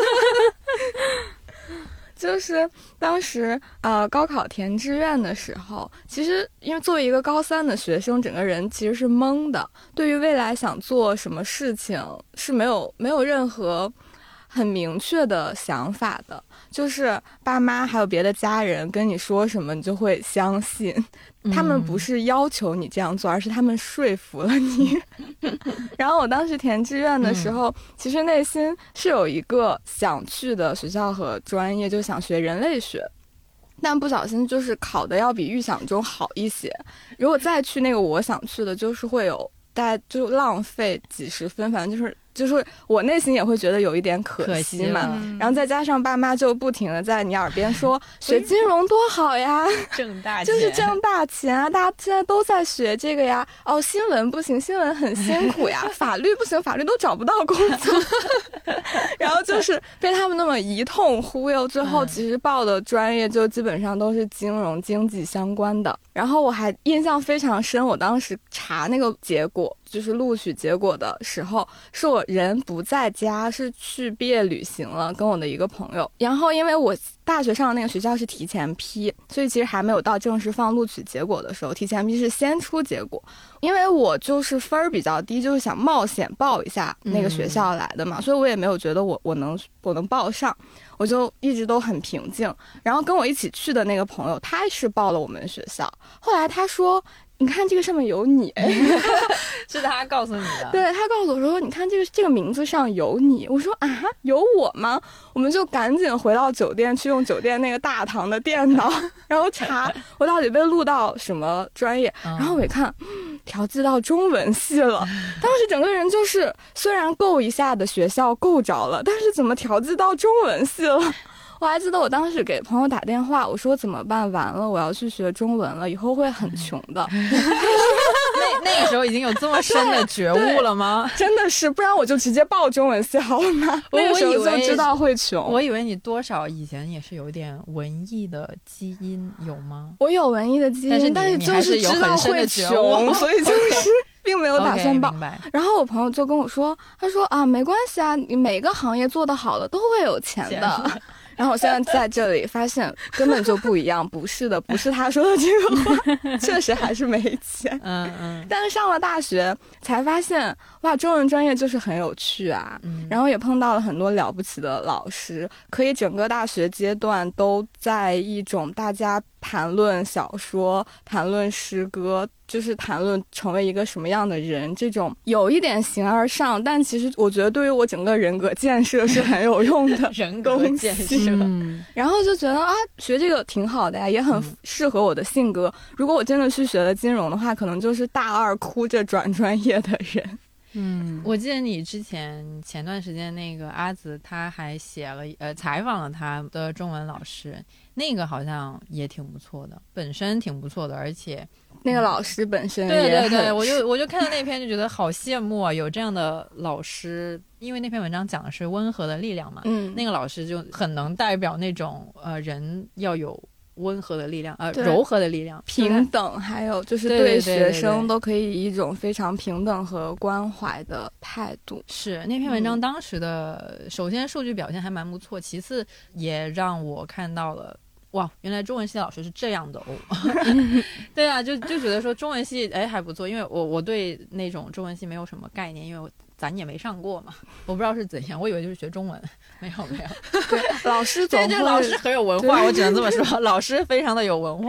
就是当时呃高考填志愿的时候，其实因为作为一个高三的学生，整个人其实是懵的，对于未来想做什么事情是没有没有任何很明确的想法的，就是爸妈还有别的家人跟你说什么你就会相信，他们不是要求你这样做，而是他们说服了你。然后我当时填志愿的时候、嗯、其实内心是有一个想去的学校和专业，就想学人类学，但不小心就是考的要比预想中好一些，如果再去那个我想去的，就是会有大概就浪费几十分，反正就是就是我内心也会觉得有一点可惜嘛， 可惜然后再加上爸妈就不停的在你耳边说学金融多好呀， 挣大钱就是挣大钱啊，大家现在都在学这个呀，哦新闻不行，新闻很辛苦呀，法律不行，法律都找不到工作。然后就是被他们那么一通忽悠，最后其实报的专业就基本上都是金融经济相关的。然后我还印象非常深，我当时查那个结果，就是录取结果的时候，是我人不在家，是去毕业旅行了，跟我的一个朋友。然后因为我大学上的那个学校是提前批，所以其实还没有到正式放录取结果的时候，提前批是先出结果。因为我就是分儿比较低，就是想冒险报一下那个学校来的嘛、嗯、所以我也没有觉得我我能我能报上，我就一直都很平静。然后跟我一起去的那个朋友，他是报了我们学校，后来他说你看这个上面有你。 是他告诉你的？ 对，他告诉我说你看这个这个名字上有你。我说啊有我吗？我们就赶紧回到酒店去用酒店那个大堂的电脑然后查我到底被录到什么专业、嗯、然后我一看调剂到中文系了。当时整个人就是虽然够一下的学校够着了，但是怎么调剂到中文系了。我还记得我当时给朋友打电话，我说怎么办，完了我要去学中文了，以后会很穷的。 那那个时候已经有这么深的觉悟了吗？ 真的是，不然我就直接报中文系好了吗？那个时候就知道会穷。 我以为你多少以前也是有点文艺的基因，有吗？ 我有文艺的基因，但是, 但是就是知道会穷，所以就是并没有打算报。 okay, 然后我朋友就跟我说，他说啊没关系啊，你每个行业做得好了都会有钱的。然后我现在在这里发现根本就不一样，不是的，不是他说的这个话，确实还是没钱。 嗯嗯。 但是上了大学才发现，哇，中文专业就是很有趣啊。嗯。然后也碰到了很多了不起的老师，可以整个大学阶段都在一种大家谈论小说、谈论诗歌，就是谈论成为一个什么样的人，这种有一点形而上，但其实我觉得对于我整个人格建设是很有用的人格建设。 嗯，然后就觉得啊，学这个挺好的呀，也很适合我的性格。嗯、如果我真的去学了金融的话，可能就是大二哭着转专业的人。 嗯，我记得你之前前段时间那个阿紫，他还写了呃采访了他的中文老师，那个好像也挺不错的，本身挺不错的，而且那个老师本身也对对对，我就我就看到那篇就觉得好羡慕啊，有这样的老师，因为那篇文章讲的是温和的力量嘛，嗯，那个老师就很能代表那种呃人要有温和的力量，呃，柔和的力量， 平等，还有就是对学生都可以以一种非常平等和关怀的态度。 是那篇文章当时的、嗯、首先数据表现还蛮不错，其次也让我看到了哇，原来中文系老师是这样的哦。对啊，就就觉得说中文系哎还不错，因为我我对那种中文系没有什么概念，因为我咱也没上过嘛，我不知道是怎样，我以为就是学中文，没有没有。 对，老师总会， 对，这老师很有文化，我只能这么说，老师非常的有文化。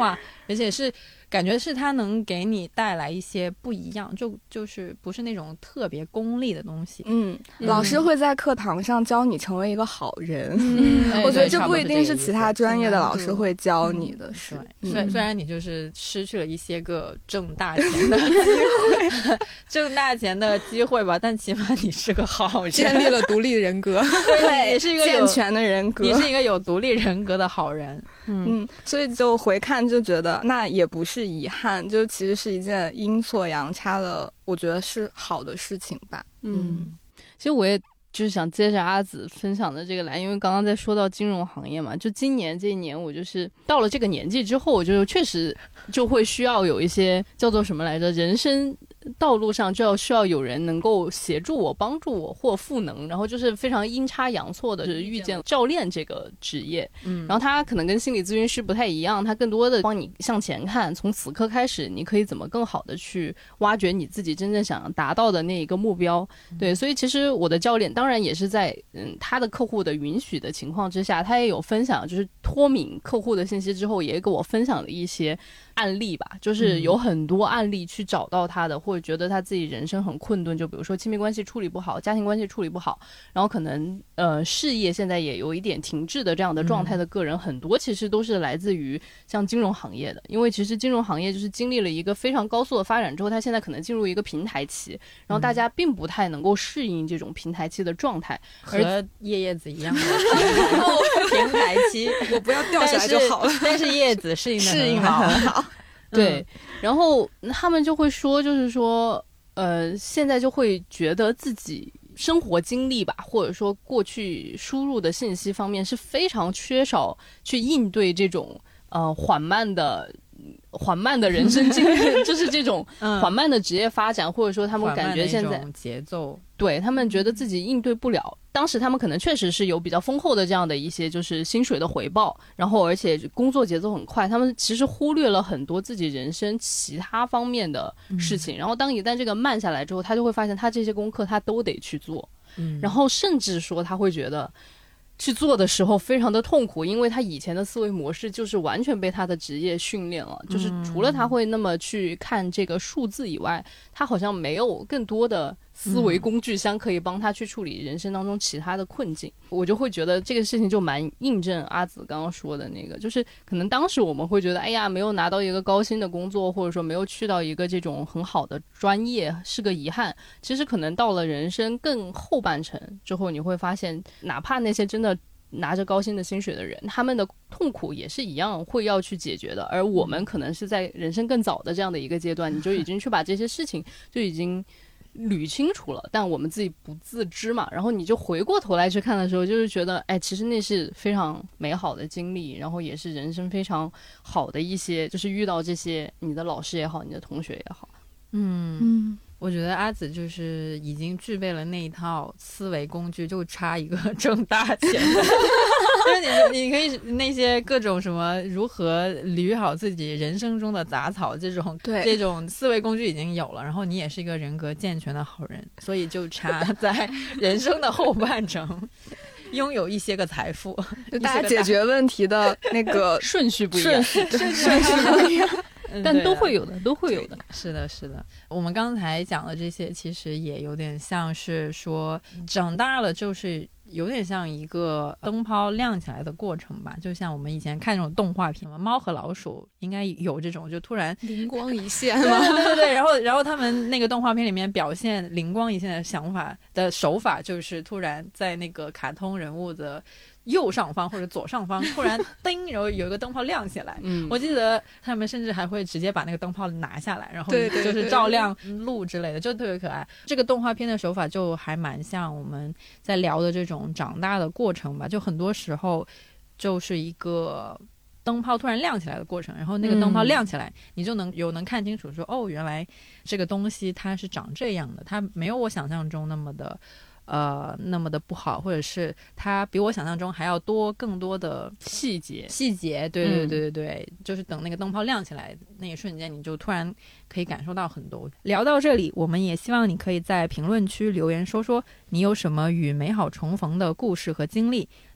而且是感觉是它能给你带来一些不一样，就就是不是那种特别功利的东西。 嗯，老师会在课堂上教你成为一个好人。 嗯， 我觉得这不一定是其他专业的老师会教你的， 嗯、 是。 对，虽、嗯、虽然你就是失去了一些个挣大钱的机会，挣大钱的机会吧，但起码你是个好人， 建立了独立人格， 对， 你是一个健全的人格， 你是一个有独立人格的好人。嗯嗯，所以就回看就觉得那也不是遗憾，就其实是一件阴错阳差的，我觉得是好的事情吧。 嗯，其实我也就是想接着阿紫分享的这个来，因为刚刚在说到金融行业嘛，就今年这一年我就是到了这个年纪之后，我就确实就会需要有一些叫做什么来着，人生道路上就要需要有人能够协助我、帮助我或赋能，然后就是非常阴差阳错的是遇见教练这个职业。嗯，然后他可能跟心理咨询师不太一样，他更多的帮你向前看，从此刻开始你可以怎么更好的去挖掘你自己真正想达到的那一个目标。嗯、对，所以其实我的教练当然也是在嗯他的客户的允许的情况之下，他也有分享，就是脱敏客户的信息之后，也跟我分享了一些案例吧，就是有很多案例去找到他的，或者觉得他自己人生很困顿，就比如说亲密关系处理不好，家庭关系处理不好，然后可能呃事业现在也有一点停滞的这样的状态的个人，很多其实都是来自于像金融行业的，因为其实金融行业就是经历了一个非常高速的发展之后，它现在可能进入一个平台期，然后大家并不太能够适应这种平台期的状态， 和叶叶子一样的平台期， 我不要掉下来就好了。 但是叶子适应的适应的很好。 对，然后他们就会说，就是说，呃，现在就会觉得自己生活经历吧，或者说过去输入的信息方面是非常缺少去应对这种呃缓慢的。缓慢的人生经历，就是这种缓慢的职业发展，嗯、或者说他们感觉现在节奏， 对他们觉得自己应对不了。当时他们可能确实是有比较丰厚的这样的一些就是薪水的回报，然后而且工作节奏很快，他们其实忽略了很多自己人生其他方面的事情。嗯、然后当一旦这个慢下来之后，他就会发现他这些功课他都得去做，嗯、然后甚至说他会觉得。去做的时候非常的痛苦，因为他以前的思维模式就是完全被他的职业训练了，就是除了他会那么去看这个数字以外，他好像没有更多的思维工具箱可以帮他去处理人生当中其他的困境。我就会觉得这个事情就蛮印证阿紫刚刚说的那个，就是可能当时我们会觉得哎呀没有拿到一个高薪的工作，或者说没有去到一个这种很好的专业是个遗憾，其实可能到了人生更后半程之后，你会发现哪怕那些真的拿着高薪的薪水的人，他们的痛苦也是一样会要去解决的，而我们可能是在人生更早的这样的一个阶段，你就已经去把这些事情就已经捋清楚了，但我们自己不自知嘛，然后你就回过头来去看的时候，就是觉得哎，其实那是非常美好的经历，然后也是人生非常好的一些，就是遇到这些你的老师也好，你的同学也好。 嗯嗯，我觉得阿紫就是已经具备了那一套思维工具，就差一个挣大钱就是你你可以那些各种什么如何捋好自己人生中的杂草这种这种思维工具已经有了，然后你也是一个人格健全的好人，所以就差在人生的后半程拥有一些个财富， 就大家解决问题的那个顺序不一样， 顺序顺序不一样。 但都会有的，都会有的。 是的，是的。我们刚才讲的这些，其实也有点像是说，长大了就是有点像一个灯泡亮起来的过程吧。就像我们以前看那种动画片嘛，猫和老鼠应该有这种，就突然灵光一现嘛。 对对对对。然后，然后他们那个动画片里面表现灵光一现的想法的手法，就是突然在那个卡通人物的右上方或者左上方突然叮，然后有一个灯泡亮起来。嗯，我记得他们甚至还会直接把那个灯泡拿下来，然后就是照亮路之类的，就特别可爱。这个动画片的手法就还蛮像我们在聊的这种长大的过程吧，就很多时候就是一个灯泡突然亮起来的过程，然后那个灯泡亮起来，嗯、你就能有能看清楚说，哦，原来这个东西它是长这样的，它没有我想象中那么的。呃，那么的不好，或者是它比我想象中还要多更多的细节细节，对对对对对、嗯，就是等那个灯泡亮起来那一瞬间，你就突然可以感受到很多。聊到这里，我们也希望你可以在评论区留言说说你有什么与美好重逢的故事和经历。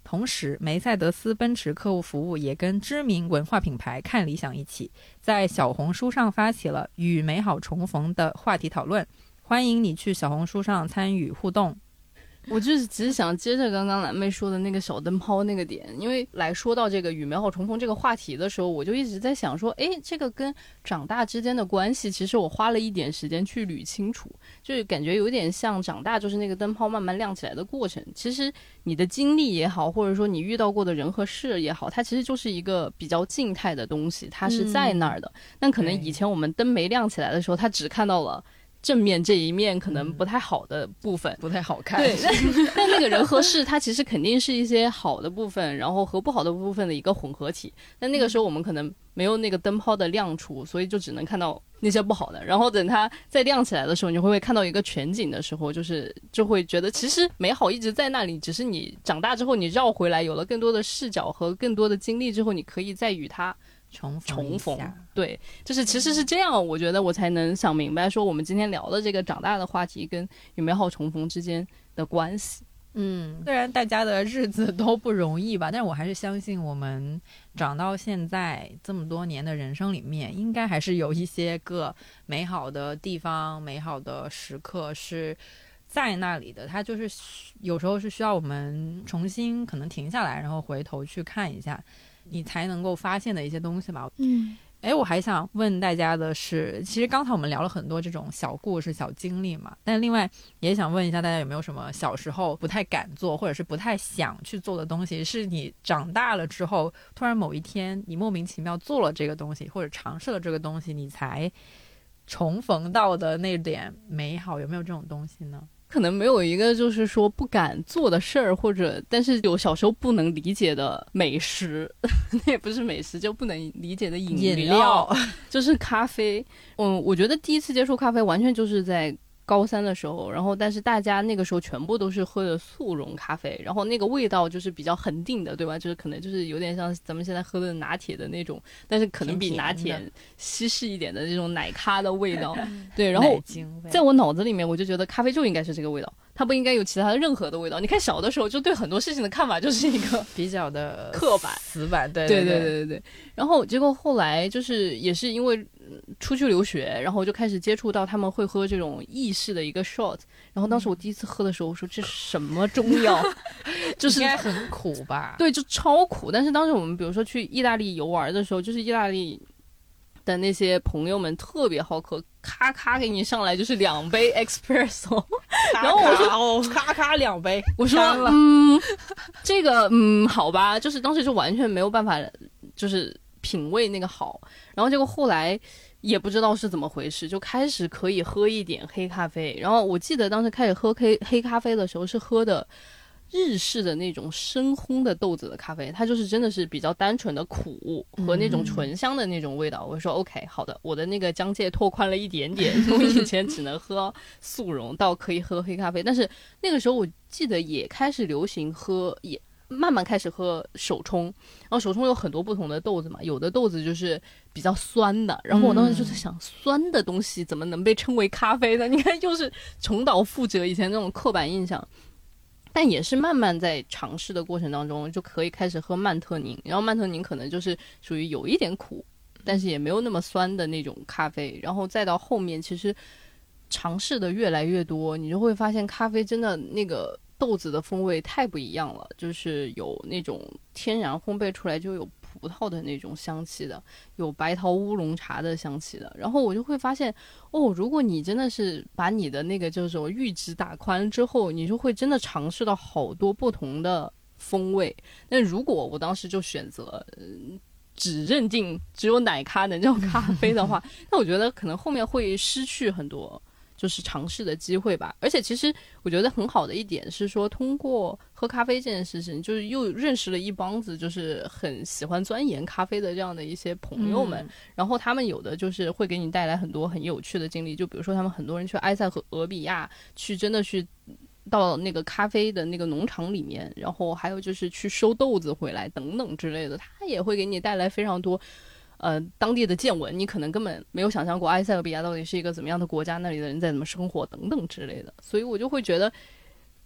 同时梅赛德斯奔驰客户服务也跟知名文化品牌看理想一起，在小红书上发起了与美好重逢的话题讨论，欢迎你去小红书上参与互动。 我就是只是想接着刚刚蓝妹说的那个小灯泡那个点，因为来说到这个与美好重逢这个话题的时候，我就一直在想说，诶，这个跟长大之间的关系，其实我花了一点时间去捋清楚，就是感觉有点像长大就是那个灯泡慢慢亮起来的过程。其实你的经历也好，或者说你遇到过的人和事也好，它其实就是一个比较静态的东西，它是在那儿的。嗯、但可能以前我们灯没亮起来的时候，它只看到了正面这一面可能不太好的部分、 嗯、不太好看。 对，但那个人和事它其实肯定是一些好的部分，然后和不好的部分的一个混合体。但那个时候我们可能没有那个灯泡的亮处，所以就只能看到那些不好的。然后等它再亮起来的时候，你会看到一个全景的时候，就是就会觉得其实美好一直在那里，只是你长大之后你绕回来，有了更多的视角和更多的经历之后，你可以再与它重逢重逢。对，就是其实是这样，我觉得我才能想明白说我们今天聊的这个长大的话题跟与美好重逢之间的关系。 嗯，虽然大家的日子都不容易吧，但是我还是相信我们长到现在这么多年的人生里面，应该还是有一些个美好的地方、美好的时刻是在那里的。它就是有时候是需要我们重新可能停下来，然后回头去看一下，你才能够发现的一些东西吧。 嗯， 哎，我还想问大家的是，其实刚才我们聊了很多这种小故事、小经历嘛，但另外也想问一下大家有没有什么小时候不太敢做或者是不太想去做的东西，是你长大了之后突然某一天你莫名其妙做了这个东西或者尝试了这个东西，你才重逢到的那点美好，有没有这种东西呢？ 可能没有一个就是说不敢做的事儿，或者但是有小时候不能理解的美食那也不是美食，就不能理解的饮料, 饮料就是咖啡。嗯，我觉得第一次接触咖啡完全就是在高三的时候，然后但是大家那个时候全部都是喝的速溶咖啡，然后那个味道就是比较恒定的，对吧？就是可能就是有点像咱们现在喝的拿铁的那种，但是可能比拿铁稀释一点的那种奶咖的味道。对，然后在我脑子里面我就觉得咖啡就应该是这个味道，它不应该有其他的任何的味道。你看小的时候就对很多事情的看法就是一个比较的刻板死板。对对对对对对。然后结果后来就是也是因为出去留学，然后就开始接触到他们会喝这种意式的一个 shot， 然后当时我第一次喝的时候我说这是什么中药就是应该很苦吧。 对，就超苦。但是当时我们比如说去意大利游玩的时候，就是意大利的那些朋友们特别好客，咔咔给你上来就是两杯 espresso 然后我说咔咔两杯， 我说嗯这个嗯好吧，就是当时就完全没有办法就是品味那个好。然后结果后来也不知道是怎么回事，就开始可以喝一点黑咖啡。然后我记得当时开始喝黑黑咖啡的时候是喝的日式的那种深烘的豆子的咖啡，它就是真的是比较单纯的苦和那种醇香的那种味道。嗯、我说 OK 好的，我的那个疆界拓宽了一点点，从以前只能喝速溶到可以喝黑咖啡。但是那个时候我记得也开始流行喝，也慢慢开始喝手冲，然后手冲有很多不同的豆子嘛，有的豆子就是比较酸的，然后我当时就在想、嗯、酸的东西怎么能被称为咖啡呢？你看又是重蹈覆辙以前那种刻板印象。但也是慢慢在尝试的过程当中就可以开始喝曼特宁，然后曼特宁可能就是属于有一点苦但是也没有那么酸的那种咖啡，然后再到后面其实尝试的越来越多，你就会发现咖啡真的那个豆子的风味太不一样了，就是有那种天然烘焙出来就有葡萄的那种香气的，有白桃乌龙茶的香气的。然后我就会发现哦，如果你真的是把你的那个这种阈值打宽之后，你就会真的尝试到好多不同的风味。但如果我当时就选择、呃、只认定只有奶咖能叫咖啡的话那我觉得可能后面会失去很多就是尝试的机会吧。而且其实我觉得很好的一点是说，通过喝咖啡这件事情，就是又认识了一帮子就是很喜欢钻研咖啡的这样的一些朋友们、嗯、然后他们有的就是会给你带来很多很有趣的经历，就比如说他们很多人去埃塞俄比亚去真的去到那个咖啡的那个农场里面，然后还有就是去收豆子回来等等之类的，他也会给你带来非常多呃，当地的见闻，你可能根本没有想象过埃塞俄比亚到底是一个怎么样的国家，那里的人在怎么生活等等之类的。所以我就会觉得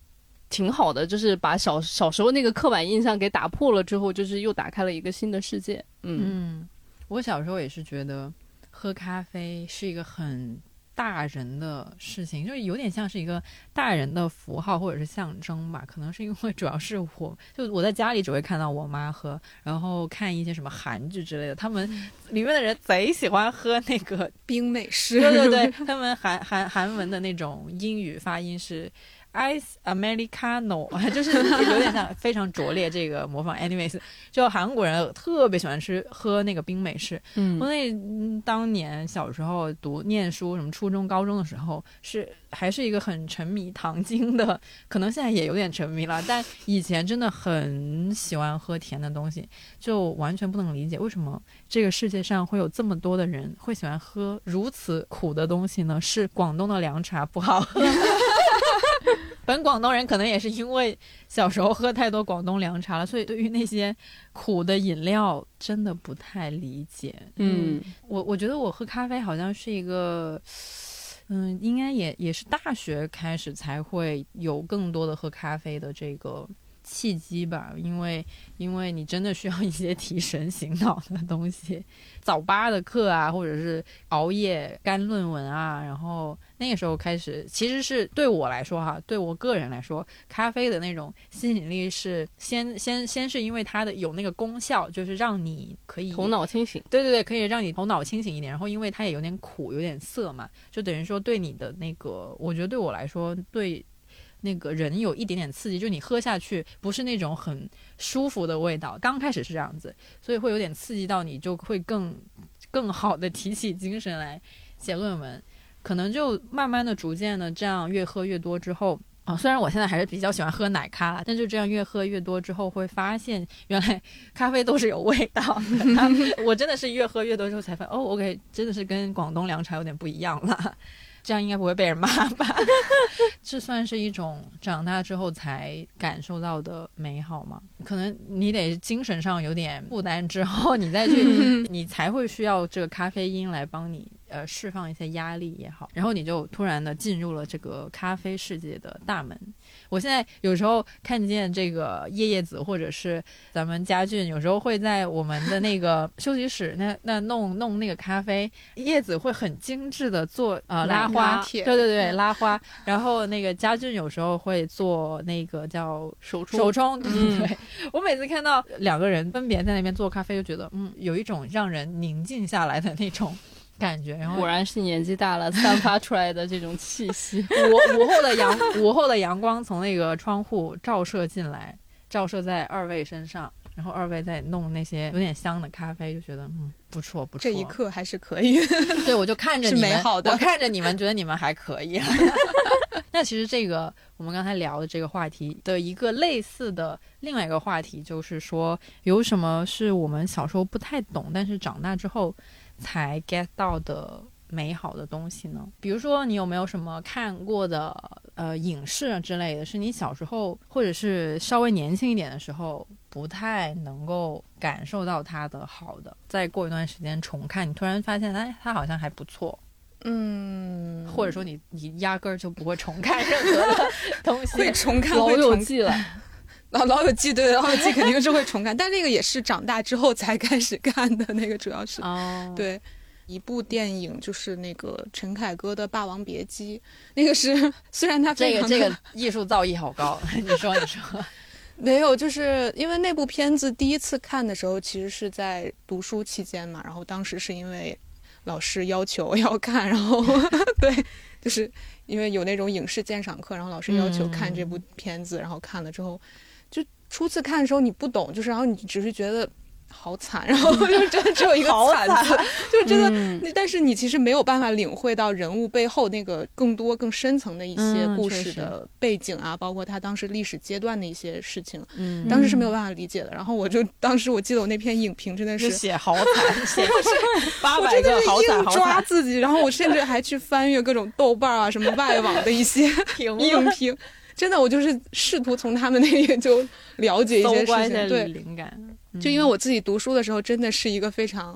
挺好的，就是把小小时候那个刻板印象给打破了之后，就是又打开了一个新的世界。嗯嗯，我小时候也是觉得喝咖啡是一个很大人的事情，就是有点像是一个大人的符号或者是象征吧。可能是因为主要是我就我在家里只会看到我妈喝，然后看一些什么韩剧之类的，他们里面的人贼喜欢喝那个冰美式， 对对对，他们韩韩韩文的那种英语发音是Ice Americano， 就是有点像非常拙劣这个模仿 anyways， 就韩国人特别喜欢吃喝那个冰美式。 嗯， 我那当年小时候读念书什么初中高中的时候是还是一个很沉迷糖精的，可能现在也有点沉迷了，但以前真的很喜欢喝甜的东西，就完全不能理解为什么这个世界上会有这么多的人会喜欢喝如此苦的东西呢？是广东的凉茶不好喝本广东人可能也是因为小时候喝太多广东凉茶了，所以对于那些苦的饮料真的不太理解。 嗯， 我我觉得我喝咖啡好像是一个嗯，应该也也是大学开始才会有更多的喝咖啡的这个契机吧，因为因为你真的需要一些提神醒脑的东西，早八的课啊，或者是熬夜干论文啊，然后那个时候开始，其实是对我来说哈，对我个人来说，咖啡的那种吸引力是先先先是因为它的有那个功效，就是让你可以头脑清醒， 对对对，可以让你头脑清醒一点，然后因为它也有点苦，有点涩嘛，就等于说对你的那个，我觉得对我来说对。那个人有一点点刺激，就你喝下去不是那种很舒服的味道，刚开始是这样子，所以会有点刺激到你，就会更更好的提起精神来写论文，可能就慢慢的逐渐的这样越喝越多之后啊、哦，虽然我现在还是比较喜欢喝奶咖，但就这样越喝越多之后会发现原来咖啡都是有味道的我真的是越喝越多之后才发现哦 OK 真的是跟广东凉茶有点不一样了，这样应该不会被人骂吧这算是一种长大之后才感受到的美好吗？可能你得精神上有点负担之后你再去你才会需要这个咖啡因来帮你呃释放一些压力也好，然后你就突然的进入了这个咖啡世界的大门。我现在有时候看见这个叶叶子或者是咱们家俊有时候会在我们的那个休息室那那弄弄那个咖啡，叶子会很精致的做呃拉花，对对对拉花，然后那个家俊有时候会做那个叫手冲手冲对对对、嗯、我每次看到两个人分别在那边做咖啡就觉得嗯有一种让人宁静下来的那种感觉，然后果然是年纪大了散发出来的这种气息午午后的阳午后的阳光从那个窗户照射进来，照射在二位身上，然后二位在弄那些有点香的咖啡，就觉得嗯不错不错， 这一刻还是可以对，我就看着你们是美好的， 我看着你们觉得你们还可以那其实这个我们刚才聊的这个话题的一个类似的另外一个话题就是说，有什么是我们小时候不太懂但是长大之后才 get 到的美好的东西呢？比如说你有没有什么看过的呃影视之类的，是你小时候或者是稍微年轻一点的时候不太能够感受到它的好的，再过一段时间重看你突然发现哎它好像还不错， 嗯， 或者说你你压根儿就不会重看任何的东西会重看老友记了老老友记对老友记肯定是会重看但那个也是长大之后才开始看的，那个主要是、 哦、 对一部电影就是那个陈凯歌的《霸王别姬》，那个是虽然他非常这个这个艺术造诣好高你说你说没有，就是因为那部片子第一次看的时候其实是在读书期间嘛，然后当时是因为老师要求要看，然后对就是因为有那种影视鉴赏课，然后老师要求看这部片子、嗯、然后看了之后就初次看的时候你不懂，就是然后你只是觉得好惨，然后就真的只有一个惨字就真的、嗯、但是你其实没有办法领会到人物背后那个更多更深层的一些故事的背景啊、嗯、包括他当时历史阶段的一些事情、嗯、当时是没有办法理解的。然后我就当时我记得我那篇影评真的是写好惨写八百个好惨好惨， 硬抓自己，然后我甚至还去翻阅各种豆瓣啊什么外网的一些影评真的我就是试图从他们那里就了解一些事情，对灵感、嗯、就因为我自己读书的时候真的是一个非常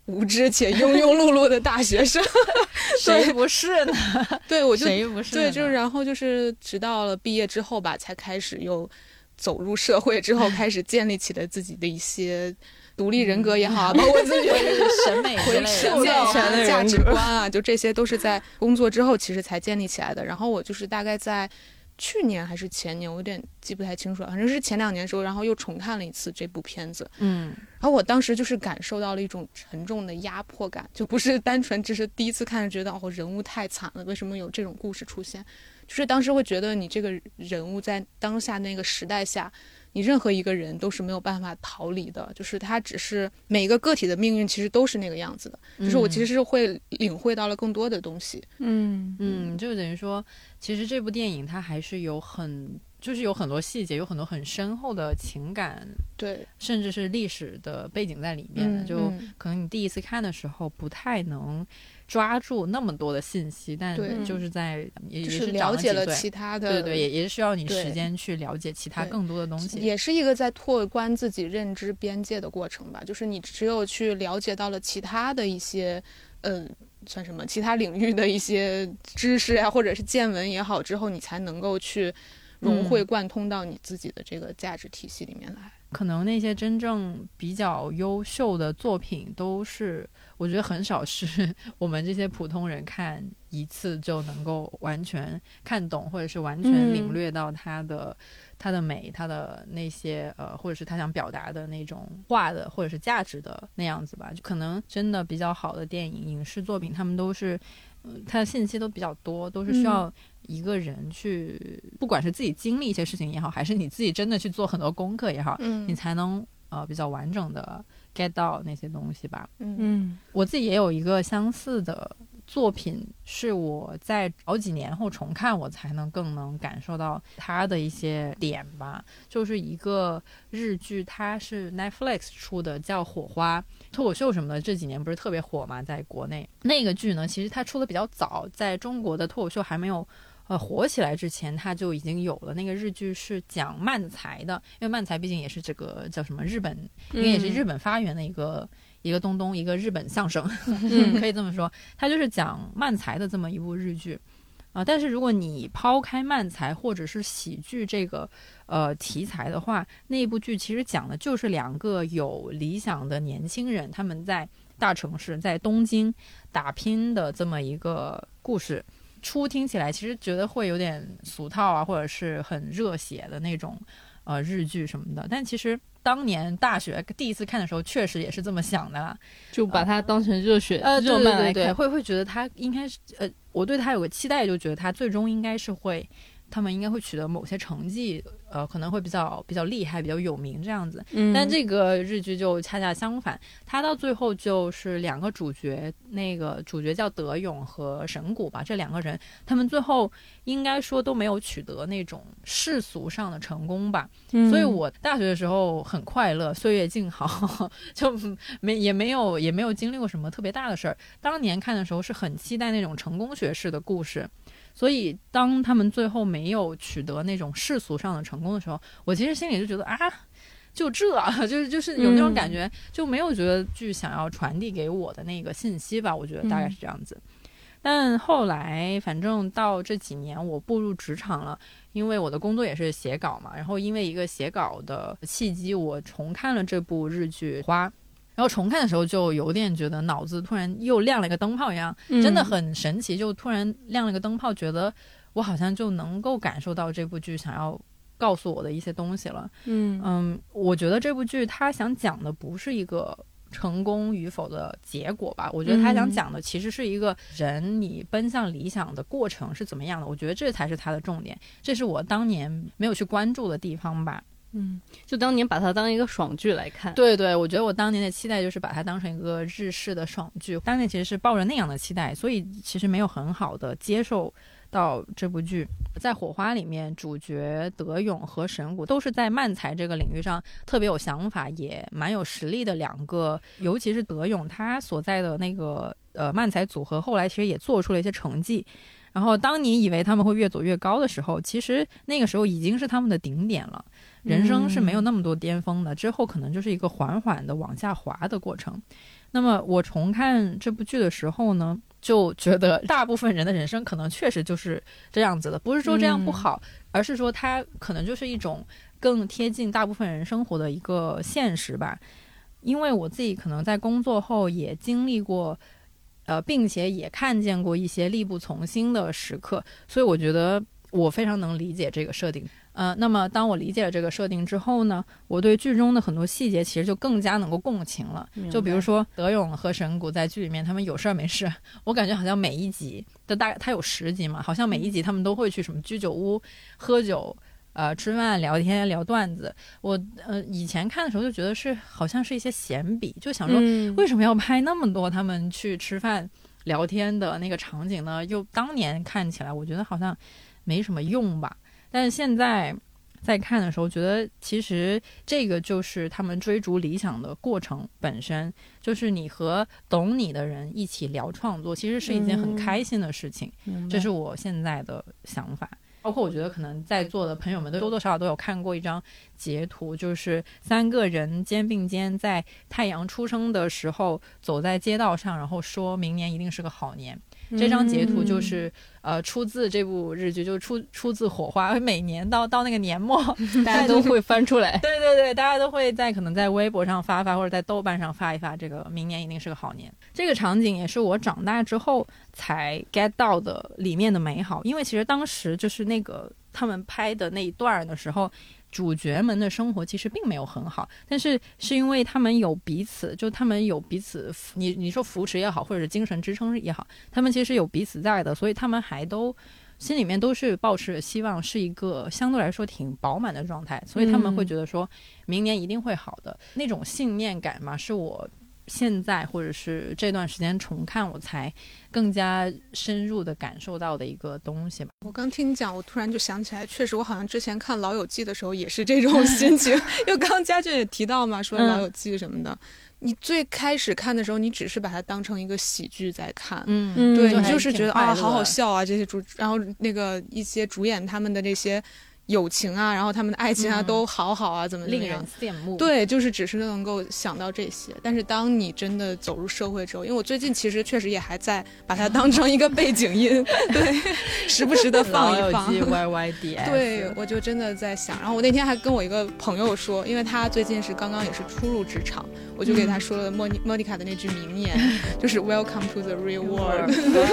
无知且庸庸碌碌的大学生。 谁不是呢？ 对，我就谁不是呢？ 对，就是然后就是直到了毕业之后吧，才开始又走入社会之后，开始建立起了自己的一些独立人格也好啊，包括自己的审美之类的审美啊、价值观啊，就这些都是在工作之后其实才建立起来的。然后我就是大概在去年还是前年，我有点记不太清楚了，反正是前两年的时候，然后又重看了一次这部片子。 嗯， 然后我当时就是感受到了一种沉重的压迫感，就不是单纯只是第一次看觉得哦人物太惨了，为什么有这种故事出现，就是当时会觉得你这个人物在当下那个时代下，你任何一个人都是没有办法逃离的，就是他只是每一个个体的命运其实都是那个样子的， 嗯、 就是我其实是会领会到了更多的东西。 嗯嗯，就等于说其实这部电影它还是有很就是有很多细节，有很多很深厚的情感， 对， 甚至是历史的背景在里面的、 嗯、 就可能你第一次看的时候不太能抓住那么多的信息，但就是在也就是了解了其他的， 对对，也也是需要你时间去了解其他更多的东西， 也是一个在拓宽自己认知边界的过程吧。就是你只有去了解到了其他的一些，呃，算什么其他领域的一些知识啊，或者是见闻也好，之后你才能够去融会贯通到你自己的这个价值体系里面来。嗯、 可能那些真正比较优秀的作品都是我觉得很少是我们这些普通人看一次就能够完全看懂，或者是完全领略到它的、嗯、它的美，它的那些呃，或者是他想表达的那种话的或者是价值的那样子吧。就可能真的比较好的电影影视作品，他们都是呃，它的信息都比较多，都是需要一个人去、嗯、不管是自己经历一些事情也好，还是你自己真的去做很多功课也好，嗯，你才能呃比较完整的 get 到那些东西吧。 嗯， 我自己也有一个相似的作品，是我在好几年后重看我才能更能感受到它的一些点吧。就是一个日剧，它是 Netflix 出的，叫《火花》，脱口秀什么的这几年不是特别火嘛，在国内。那个剧呢其实它出的比较早，在中国的脱口秀还没有呃火起来之前它就已经有了。那个日剧是讲漫才的，因为漫才毕竟也是这个叫什么日本应该也是日本发源的一个、嗯一个东东，一个日本相声、嗯、可以这么说，它就是讲漫才的这么一部日剧啊、呃。但是如果你抛开漫才或者是喜剧这个呃题材的话，那一部剧其实讲的就是两个有理想的年轻人，他们在大城市在东京打拼的这么一个故事。初听起来其实觉得会有点俗套啊，或者是很热血的那种呃日剧什么的，但其实当年大学第一次看的时候确实也是这么想的啦， 就把它当成热血、 呃、 热漫来看， 对对对，会会觉得它应该是呃，我对它有个期待，就觉得它最终应该是会他们应该会取得某些成绩，呃，可能会比较比较厉害，比较有名这样子。嗯，但这个日剧就恰恰相反，它到最后就是两个主角，那个主角叫德勇和神谷吧，这两个人他们最后应该说都没有取得那种世俗上的成功吧。嗯，所以我大学的时候很快乐，岁月静好，就没也没有也没有经历过什么特别大的事儿。当年看的时候是很期待那种成功学式的故事。所以当他们最后没有取得那种世俗上的成功的时候，我其实心里就觉得啊，就这就是就是有那种感觉、嗯、就没有觉得剧想要传递给我的那个信息吧，我觉得大概是这样子、嗯、但后来反正到这几年我步入职场了，因为我的工作也是写稿嘛，然后因为一个写稿的契机，我重看了这部日剧《花》，然后重看的时候就有点觉得脑子突然又亮了一个灯泡一样，真的很神奇，就突然亮了一个灯泡，觉得我好像就能够感受到这部剧想要告诉我的一些东西了。嗯嗯，我觉得这部剧它想讲的不是一个成功与否的结果吧，我觉得他想讲的其实是一个人你奔向理想的过程是怎么样的，我觉得这才是他的重点，这是我当年没有去关注的地方吧。 嗯，就当年把它当一个爽剧来看。 对对，我觉得我当年的期待就是把它当成一个日式的爽剧，当年其实是抱着那样的期待，所以其实没有很好的接受到这部剧。在火花里面，主角德勇和神谷都是在漫才这个领域上特别有想法也蛮有实力的两个，尤其是德勇他所在的那个呃漫才组合后来其实也做出了一些成绩，然后当你以为他们会越走越高的时候，其实那个时候已经是他们的顶点了，人生是没有那么多巅峰的、嗯、之后可能就是一个缓缓的往下滑的过程。 那么我重看这部剧的时候呢，就觉得大部分人的人生可能确实就是这样子的，不是说这样不好、嗯、而是说它可能就是一种更贴近大部分人生活的一个现实吧。因为我自己可能在工作后也经历过呃，并且也看见过一些力不从心的时刻，所以我觉得我非常能理解这个设定。呃，那么当我理解了这个设定之后呢，我对剧中的很多细节其实就更加能够共情了。就比如说德勇和神谷在剧里面他们有事儿没事，我感觉好像每一集的大概他有十集嘛，好像每一集他们都会去什么居酒屋喝酒呃，吃饭聊天聊段子。我呃以前看的时候就觉得是好像是一些闲笔，就想说为什么要拍那么多他们去吃饭聊天的那个场景呢？又当年看起来我觉得好像没什么用吧。但是现在在看的时候觉得其实这个就是他们追逐理想的过程本身，就是你和懂你的人一起聊创作，其实是一件很开心的事情、嗯、这是我现在的想法。包括我觉得可能在座的朋友们都多多少少都有看过一张截图，就是三个人肩并肩在太阳出生的时候走在街道上，然后说明年一定是个好年。这张截图就是、嗯、呃出自这部日剧，就出出自火花，每年到到那个年末大家都会翻出来对对对，大家都会在可能在微博上发发，或者在豆瓣上发一发，这个明年一定是个好年。这个场景也是我长大之后才 get 到的里面的美好，因为其实当时就是那个他们拍的那一段的时候，主角们的生活其实并没有很好，但是是因为他们有彼此，就他们有彼此，你你说扶持也好，或者是精神支撑也好，他们其实有彼此在的，所以他们还都心里面都是抱持希望是一个相对来说挺饱满的状态，所以他们会觉得说明年一定会好的、嗯、那种信念感嘛，是我现在或者是这段时间重看我才更加深入的感受到的一个东西吧。 我刚听你讲，我突然就想起来，确实我好像之前看老友记的时候也是这种心情因为刚刚家俊也提到嘛，说老友记什么的、嗯、你最开始看的时候你只是把它当成一个喜剧在看，嗯，对，你就是觉得啊好好笑啊这些主，然后那个一些主演他们的这些友情啊，然后他们的爱情啊、嗯、都好好啊，怎么怎么样， 令人羡慕。 对，就是只是能够想到这些。但是当你真的走入社会之后，因为我最近其实确实也还在把它当成一个背景音对，时不时的放一放 Y Y D S 对，我就真的在想。然后我那天还跟我一个朋友说，因为他最近是刚刚也是初入职场，我就给他说了莫妮莫妮卡的那句名言就是 Welcome to the real world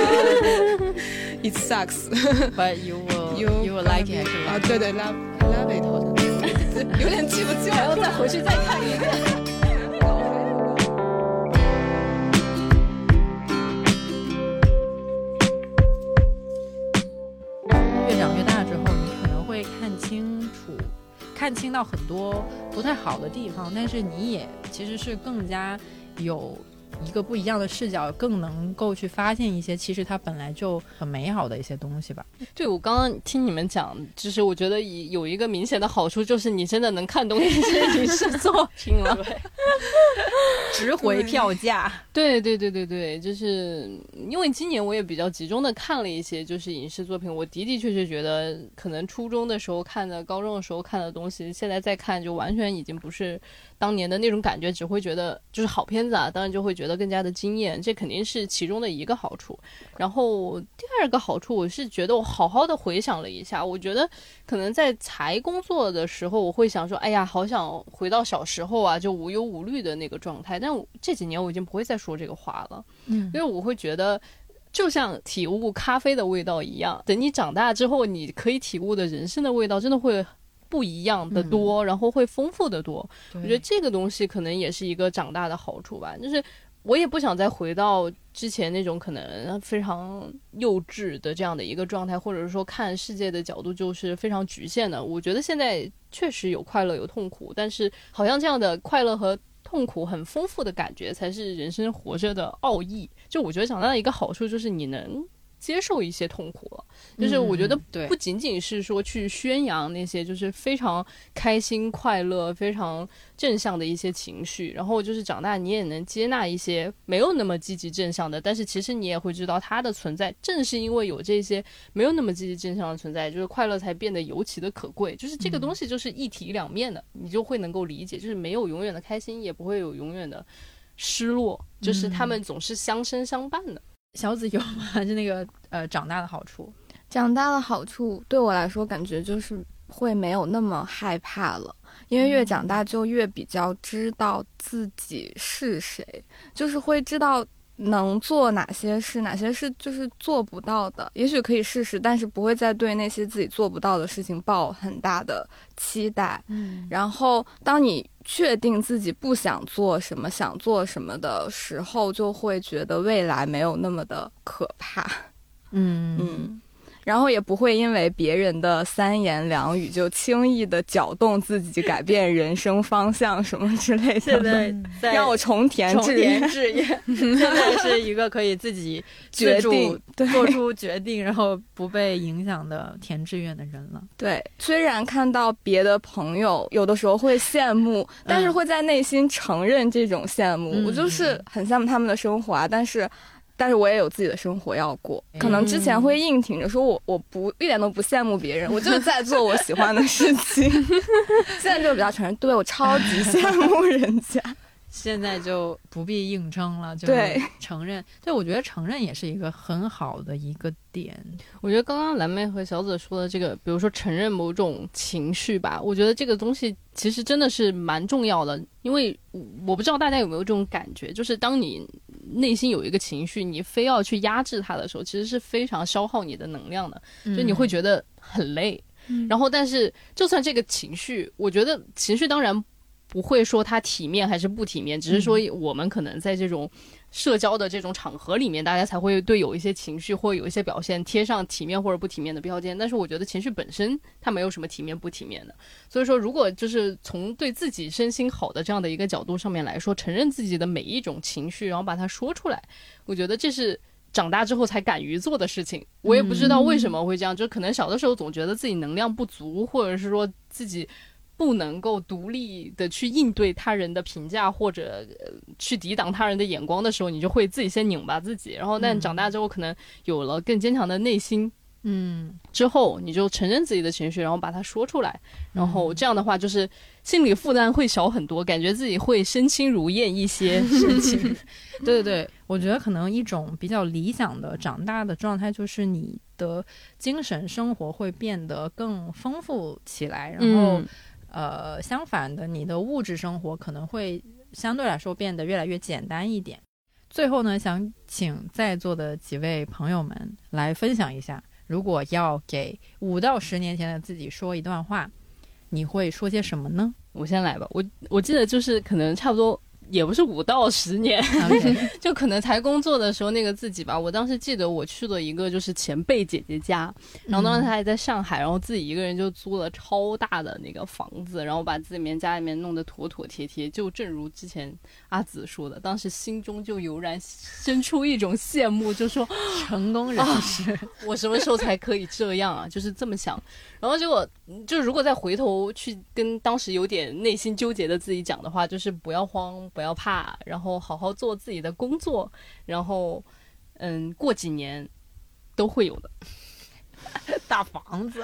It sucks But you will, you, you will like it 啊，对对 love, love it 好像有点记不清， 还要再回去再看一遍越长越大之后你可能会看清楚看清到很多不太好的地方，但是你也其实是更加有一个不一样的视角，更能够去发现一些其实它本来就很美好的一些东西吧。 对，我刚刚听你们讲，就是我觉得有一个明显的好处，就是你真的能看懂一些影视作品了值回票价。 对对对对对，就是因为今年我也比较集中的看了一些就是影视作品，我的的确确觉得可能初中的时候看的，高中的时候看的东西，现在再看就完全已经不是当年的那种感觉，只会觉得就是好片子啊，当然就会觉得更加的惊艳，这肯定是其中的一个好处。然后第二个好处，我是觉得我好好的回想了一下，我觉得可能在才工作的时候，我会想说，哎呀，好想回到小时候啊，就无忧无虑的那个状态。但我这几年我已经不会再说这个话了，嗯，因为我会觉得就像体悟咖啡的味道一样，等你长大之后，你可以体悟的人生的味道真的会不一样的多、嗯、然后会丰富的多。我觉得这个东西可能也是一个长大的好处吧，就是我也不想再回到之前那种可能非常幼稚的这样的一个状态，或者是说看世界的角度就是非常局限的。我觉得现在确实有快乐有痛苦，但是好像这样的快乐和痛苦很丰富的感觉才是人生活着的奥义。就我觉得长大的一个好处就是你能接受一些痛苦了，就是我觉得不仅仅是说去宣扬那些就是非常开心快乐非常正向的一些情绪，然后就是长大你也能接纳一些没有那么积极正向的，但是其实你也会知道它的存在，正是因为有这些没有那么积极正向的存在，就是快乐才变得尤其的可贵，就是这个东西就是一体两面的、嗯、你就会能够理解，就是没有永远的开心，也不会有永远的失落，就是他们总是相生相伴的。 小紫有吗？就那个呃长大的好处。 长大的好处对我来说感觉就是会没有那么害怕了，因为越长大就越比较知道自己是谁，就是会知道能做哪些事，哪些事就是做不到的，也许可以试试，但是不会再对那些自己做不到的事情抱很大的期待。嗯，然后当你确定自己不想做什么，想做什么的时候，就会觉得未来没有那么的可怕。嗯嗯。然后也不会因为别人的三言两语就轻易的搅动自己，改变人生方向什么之类的。 现在要重填志愿， 志愿现在是一个可以自己决定做出决定，然后不被影响的填志愿的人了。 对，虽然看到别的朋友有的时候会羡慕，嗯、但是会在内心承认这种羡慕。嗯、我就是很羡慕他们的生活啊，但是。但是我也有自己的生活要过，可能之前会硬挺着说我我不一点都不羡慕别人，我就是在做我喜欢的事情。现在就比较承认，对，我超级羡慕人家。 现在就不必硬撑了，就承认。对，我觉得承认也是一个很好的一个点。 我觉得刚刚蓝妹和小紫说的这个，比如说承认某种情绪吧，我觉得这个东西其实真的是蛮重要的。因为我不知道大家有没有这种感觉，就是当你内心有一个情绪，你非要去压制它的时候，其实是非常消耗你的能量的，嗯、就你会觉得很累。嗯、然后，但是就算这个情绪，我觉得情绪当然不会说它体面还是不体面，只是说我们可能在这种社交的这种场合里面，大家才会对有一些情绪或有一些表现贴上体面或者不体面的标签。但是我觉得情绪本身它没有什么体面不体面的，所以说如果就是从对自己身心好的这样的一个角度上面来说，承认自己的每一种情绪，然后把它说出来，我觉得这是长大之后才敢于做的事情。我也不知道为什么会这样，就可能小的时候总觉得自己能量不足，或者是说自己不能够独立的去应对他人的评价，或者、呃、去抵挡他人的眼光的时候，你就会自己先拧巴自己。然后但长大之后可能有了更坚强的内心，嗯，之后你就承认自己的情绪，然后把它说出来，然后这样的话就是心理负担会小很多，感觉自己会身轻如燕一些。身轻对对对，我觉得可能一种比较理想的长大的状态就是你的精神生活会变得更丰富起来，然后、嗯呃，相反的，你的物质生活可能会相对来说变得越来越简单一点。最后呢，想请在座的几位朋友们来分享一下，如果要给五到十年前的自己说一段话，你会说些什么呢？ 我先来吧，我我记得就是可能差不多也不是五到十年，okay. 就可能才工作的时候那个自己吧。我当时记得我去了一个就是前辈姐姐家，然后当时她还在上海，然后自己一个人就租了超大的那个房子，然后把自己面家里面弄得妥妥帖帖。就正如之前阿紫说的，当时心中就油然生出一种羡慕，就说成功人士、啊， 我什么时候才可以这样啊？就是这么想。然后结果就如果再回头去跟当时有点内心纠结的自己讲的话，就是不要慌，不要怕，然后好好做自己的工作，然后嗯，过几年都会有的。 大房子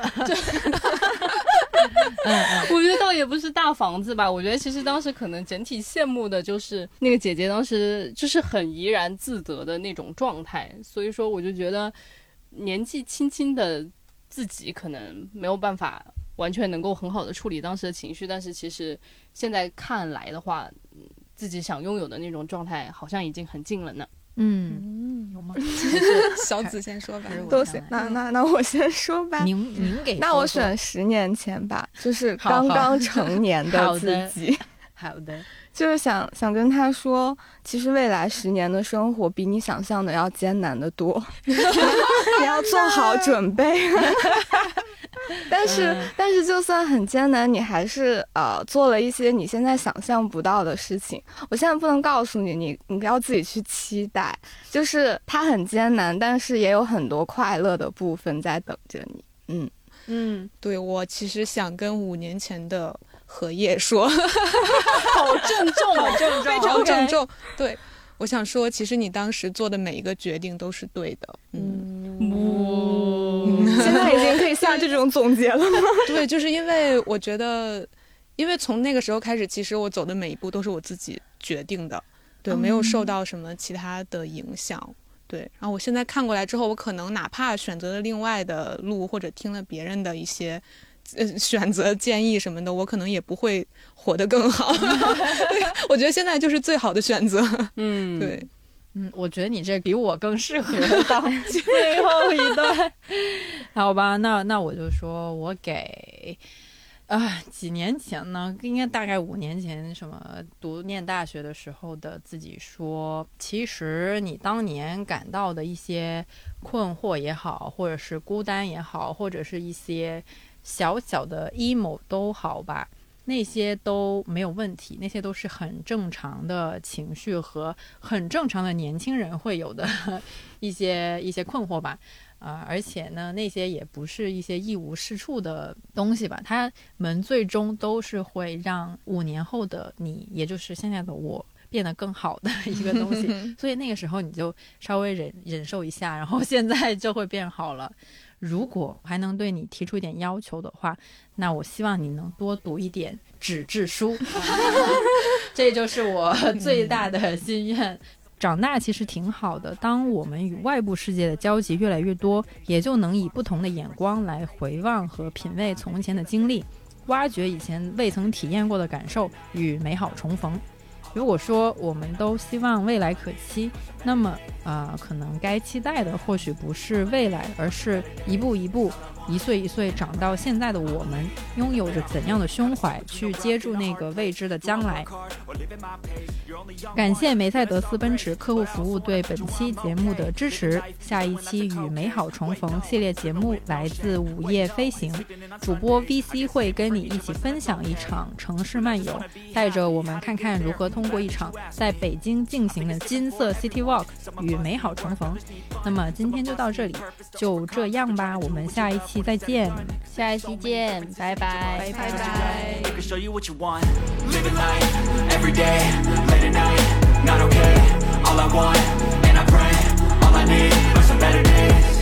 我觉得倒也不是大房子吧，我觉得其实当时可能整体羡慕的就是那个姐姐当时就是很怡然自得的那种状态，所以说我就觉得年纪轻轻的自己可能没有办法完全能够很好的处理当时的情绪，但是其实现在看来的话，自己想拥有的那种状态好像已经很近了呢。 嗯嗯，有吗？ 小紫先说吧， 都行。那那那我先说吧。 您您给说说， 那我选十年前吧，就是刚刚成年的自己。 好的，好的， 就是想想跟他说，其实未来十年的生活比你想象的要艰难得多，你要做好准备。但是、嗯、但是就算很艰难，你还是呃做了一些你现在想象不到的事情。我现在不能告诉你，你你要自己去期待，就是它很艰难，但是也有很多快乐的部分在等着你。嗯嗯，对，我其实想跟五年前的荷叶说， 好郑重，好郑重， 非常郑重。对，我想说，其实你当时做的每一个决定都是对的。嗯。 嗯，现在已经可以下这种总结了吗？ 对，就是因为我觉得，因为从那个时候开始，其实我走的每一步都是我自己决定的， 对， 嗯没有受到什么其他的影响。对，然后我现在看过来之后，我可能哪怕选择了另外的路，或者听了别人的一些呃选择建议什么的，我可能也不会活得更好。我觉得现在就是最好的选择。 嗯， 对。 嗯，我觉得你这比我更适合当最后一段。好吧，那那我就说我给啊，几年前呢，应该大概五年前，什么读念大学的时候的自己说，其实你当年感到的一些困惑也好，或者是孤单也好，或者是一些小小的 emo 都好吧，那些都没有问题，那些都是很正常的情绪和很正常的年轻人会有的一些一些困惑吧。啊、呃，而且呢，那些也不是一些一无是处的东西吧，他们最终都是会让五年后的你，也就是现在的我，变得更好的一个东西。所以那个时候你就稍微忍忍受一下，然后现在就会变好了。如果还能对你提出一点要求的话，那我希望你能多读一点纸质书。这就是我最大的心愿。长大其实挺好的，当我们与外部世界的交集越来越多，也就能以不同的眼光来回望和品味从前的经历，挖掘以前未曾体验过的感受，与美好重逢。如果说我们都希望未来可期，那么呃，可能该期待的或许不是未来，而是一步一步一岁一岁长到现在的我们，拥有着怎样的胸怀去接住那个未知的将来。感谢梅赛德斯奔驰客户服务对本期节目的支持。下一期与美好重逢系列节目来自午夜飞行，主播 V C 会跟你一起分享一场城市漫游，带着我们看看如何通过一场在北京进行的金色 City Walk 与美好重逢。那么今天就到这里，就这样吧，我们下一期再见。 下一期见，拜拜， 拜拜。 Not okay, all I want, and I pray, all I need are some better days.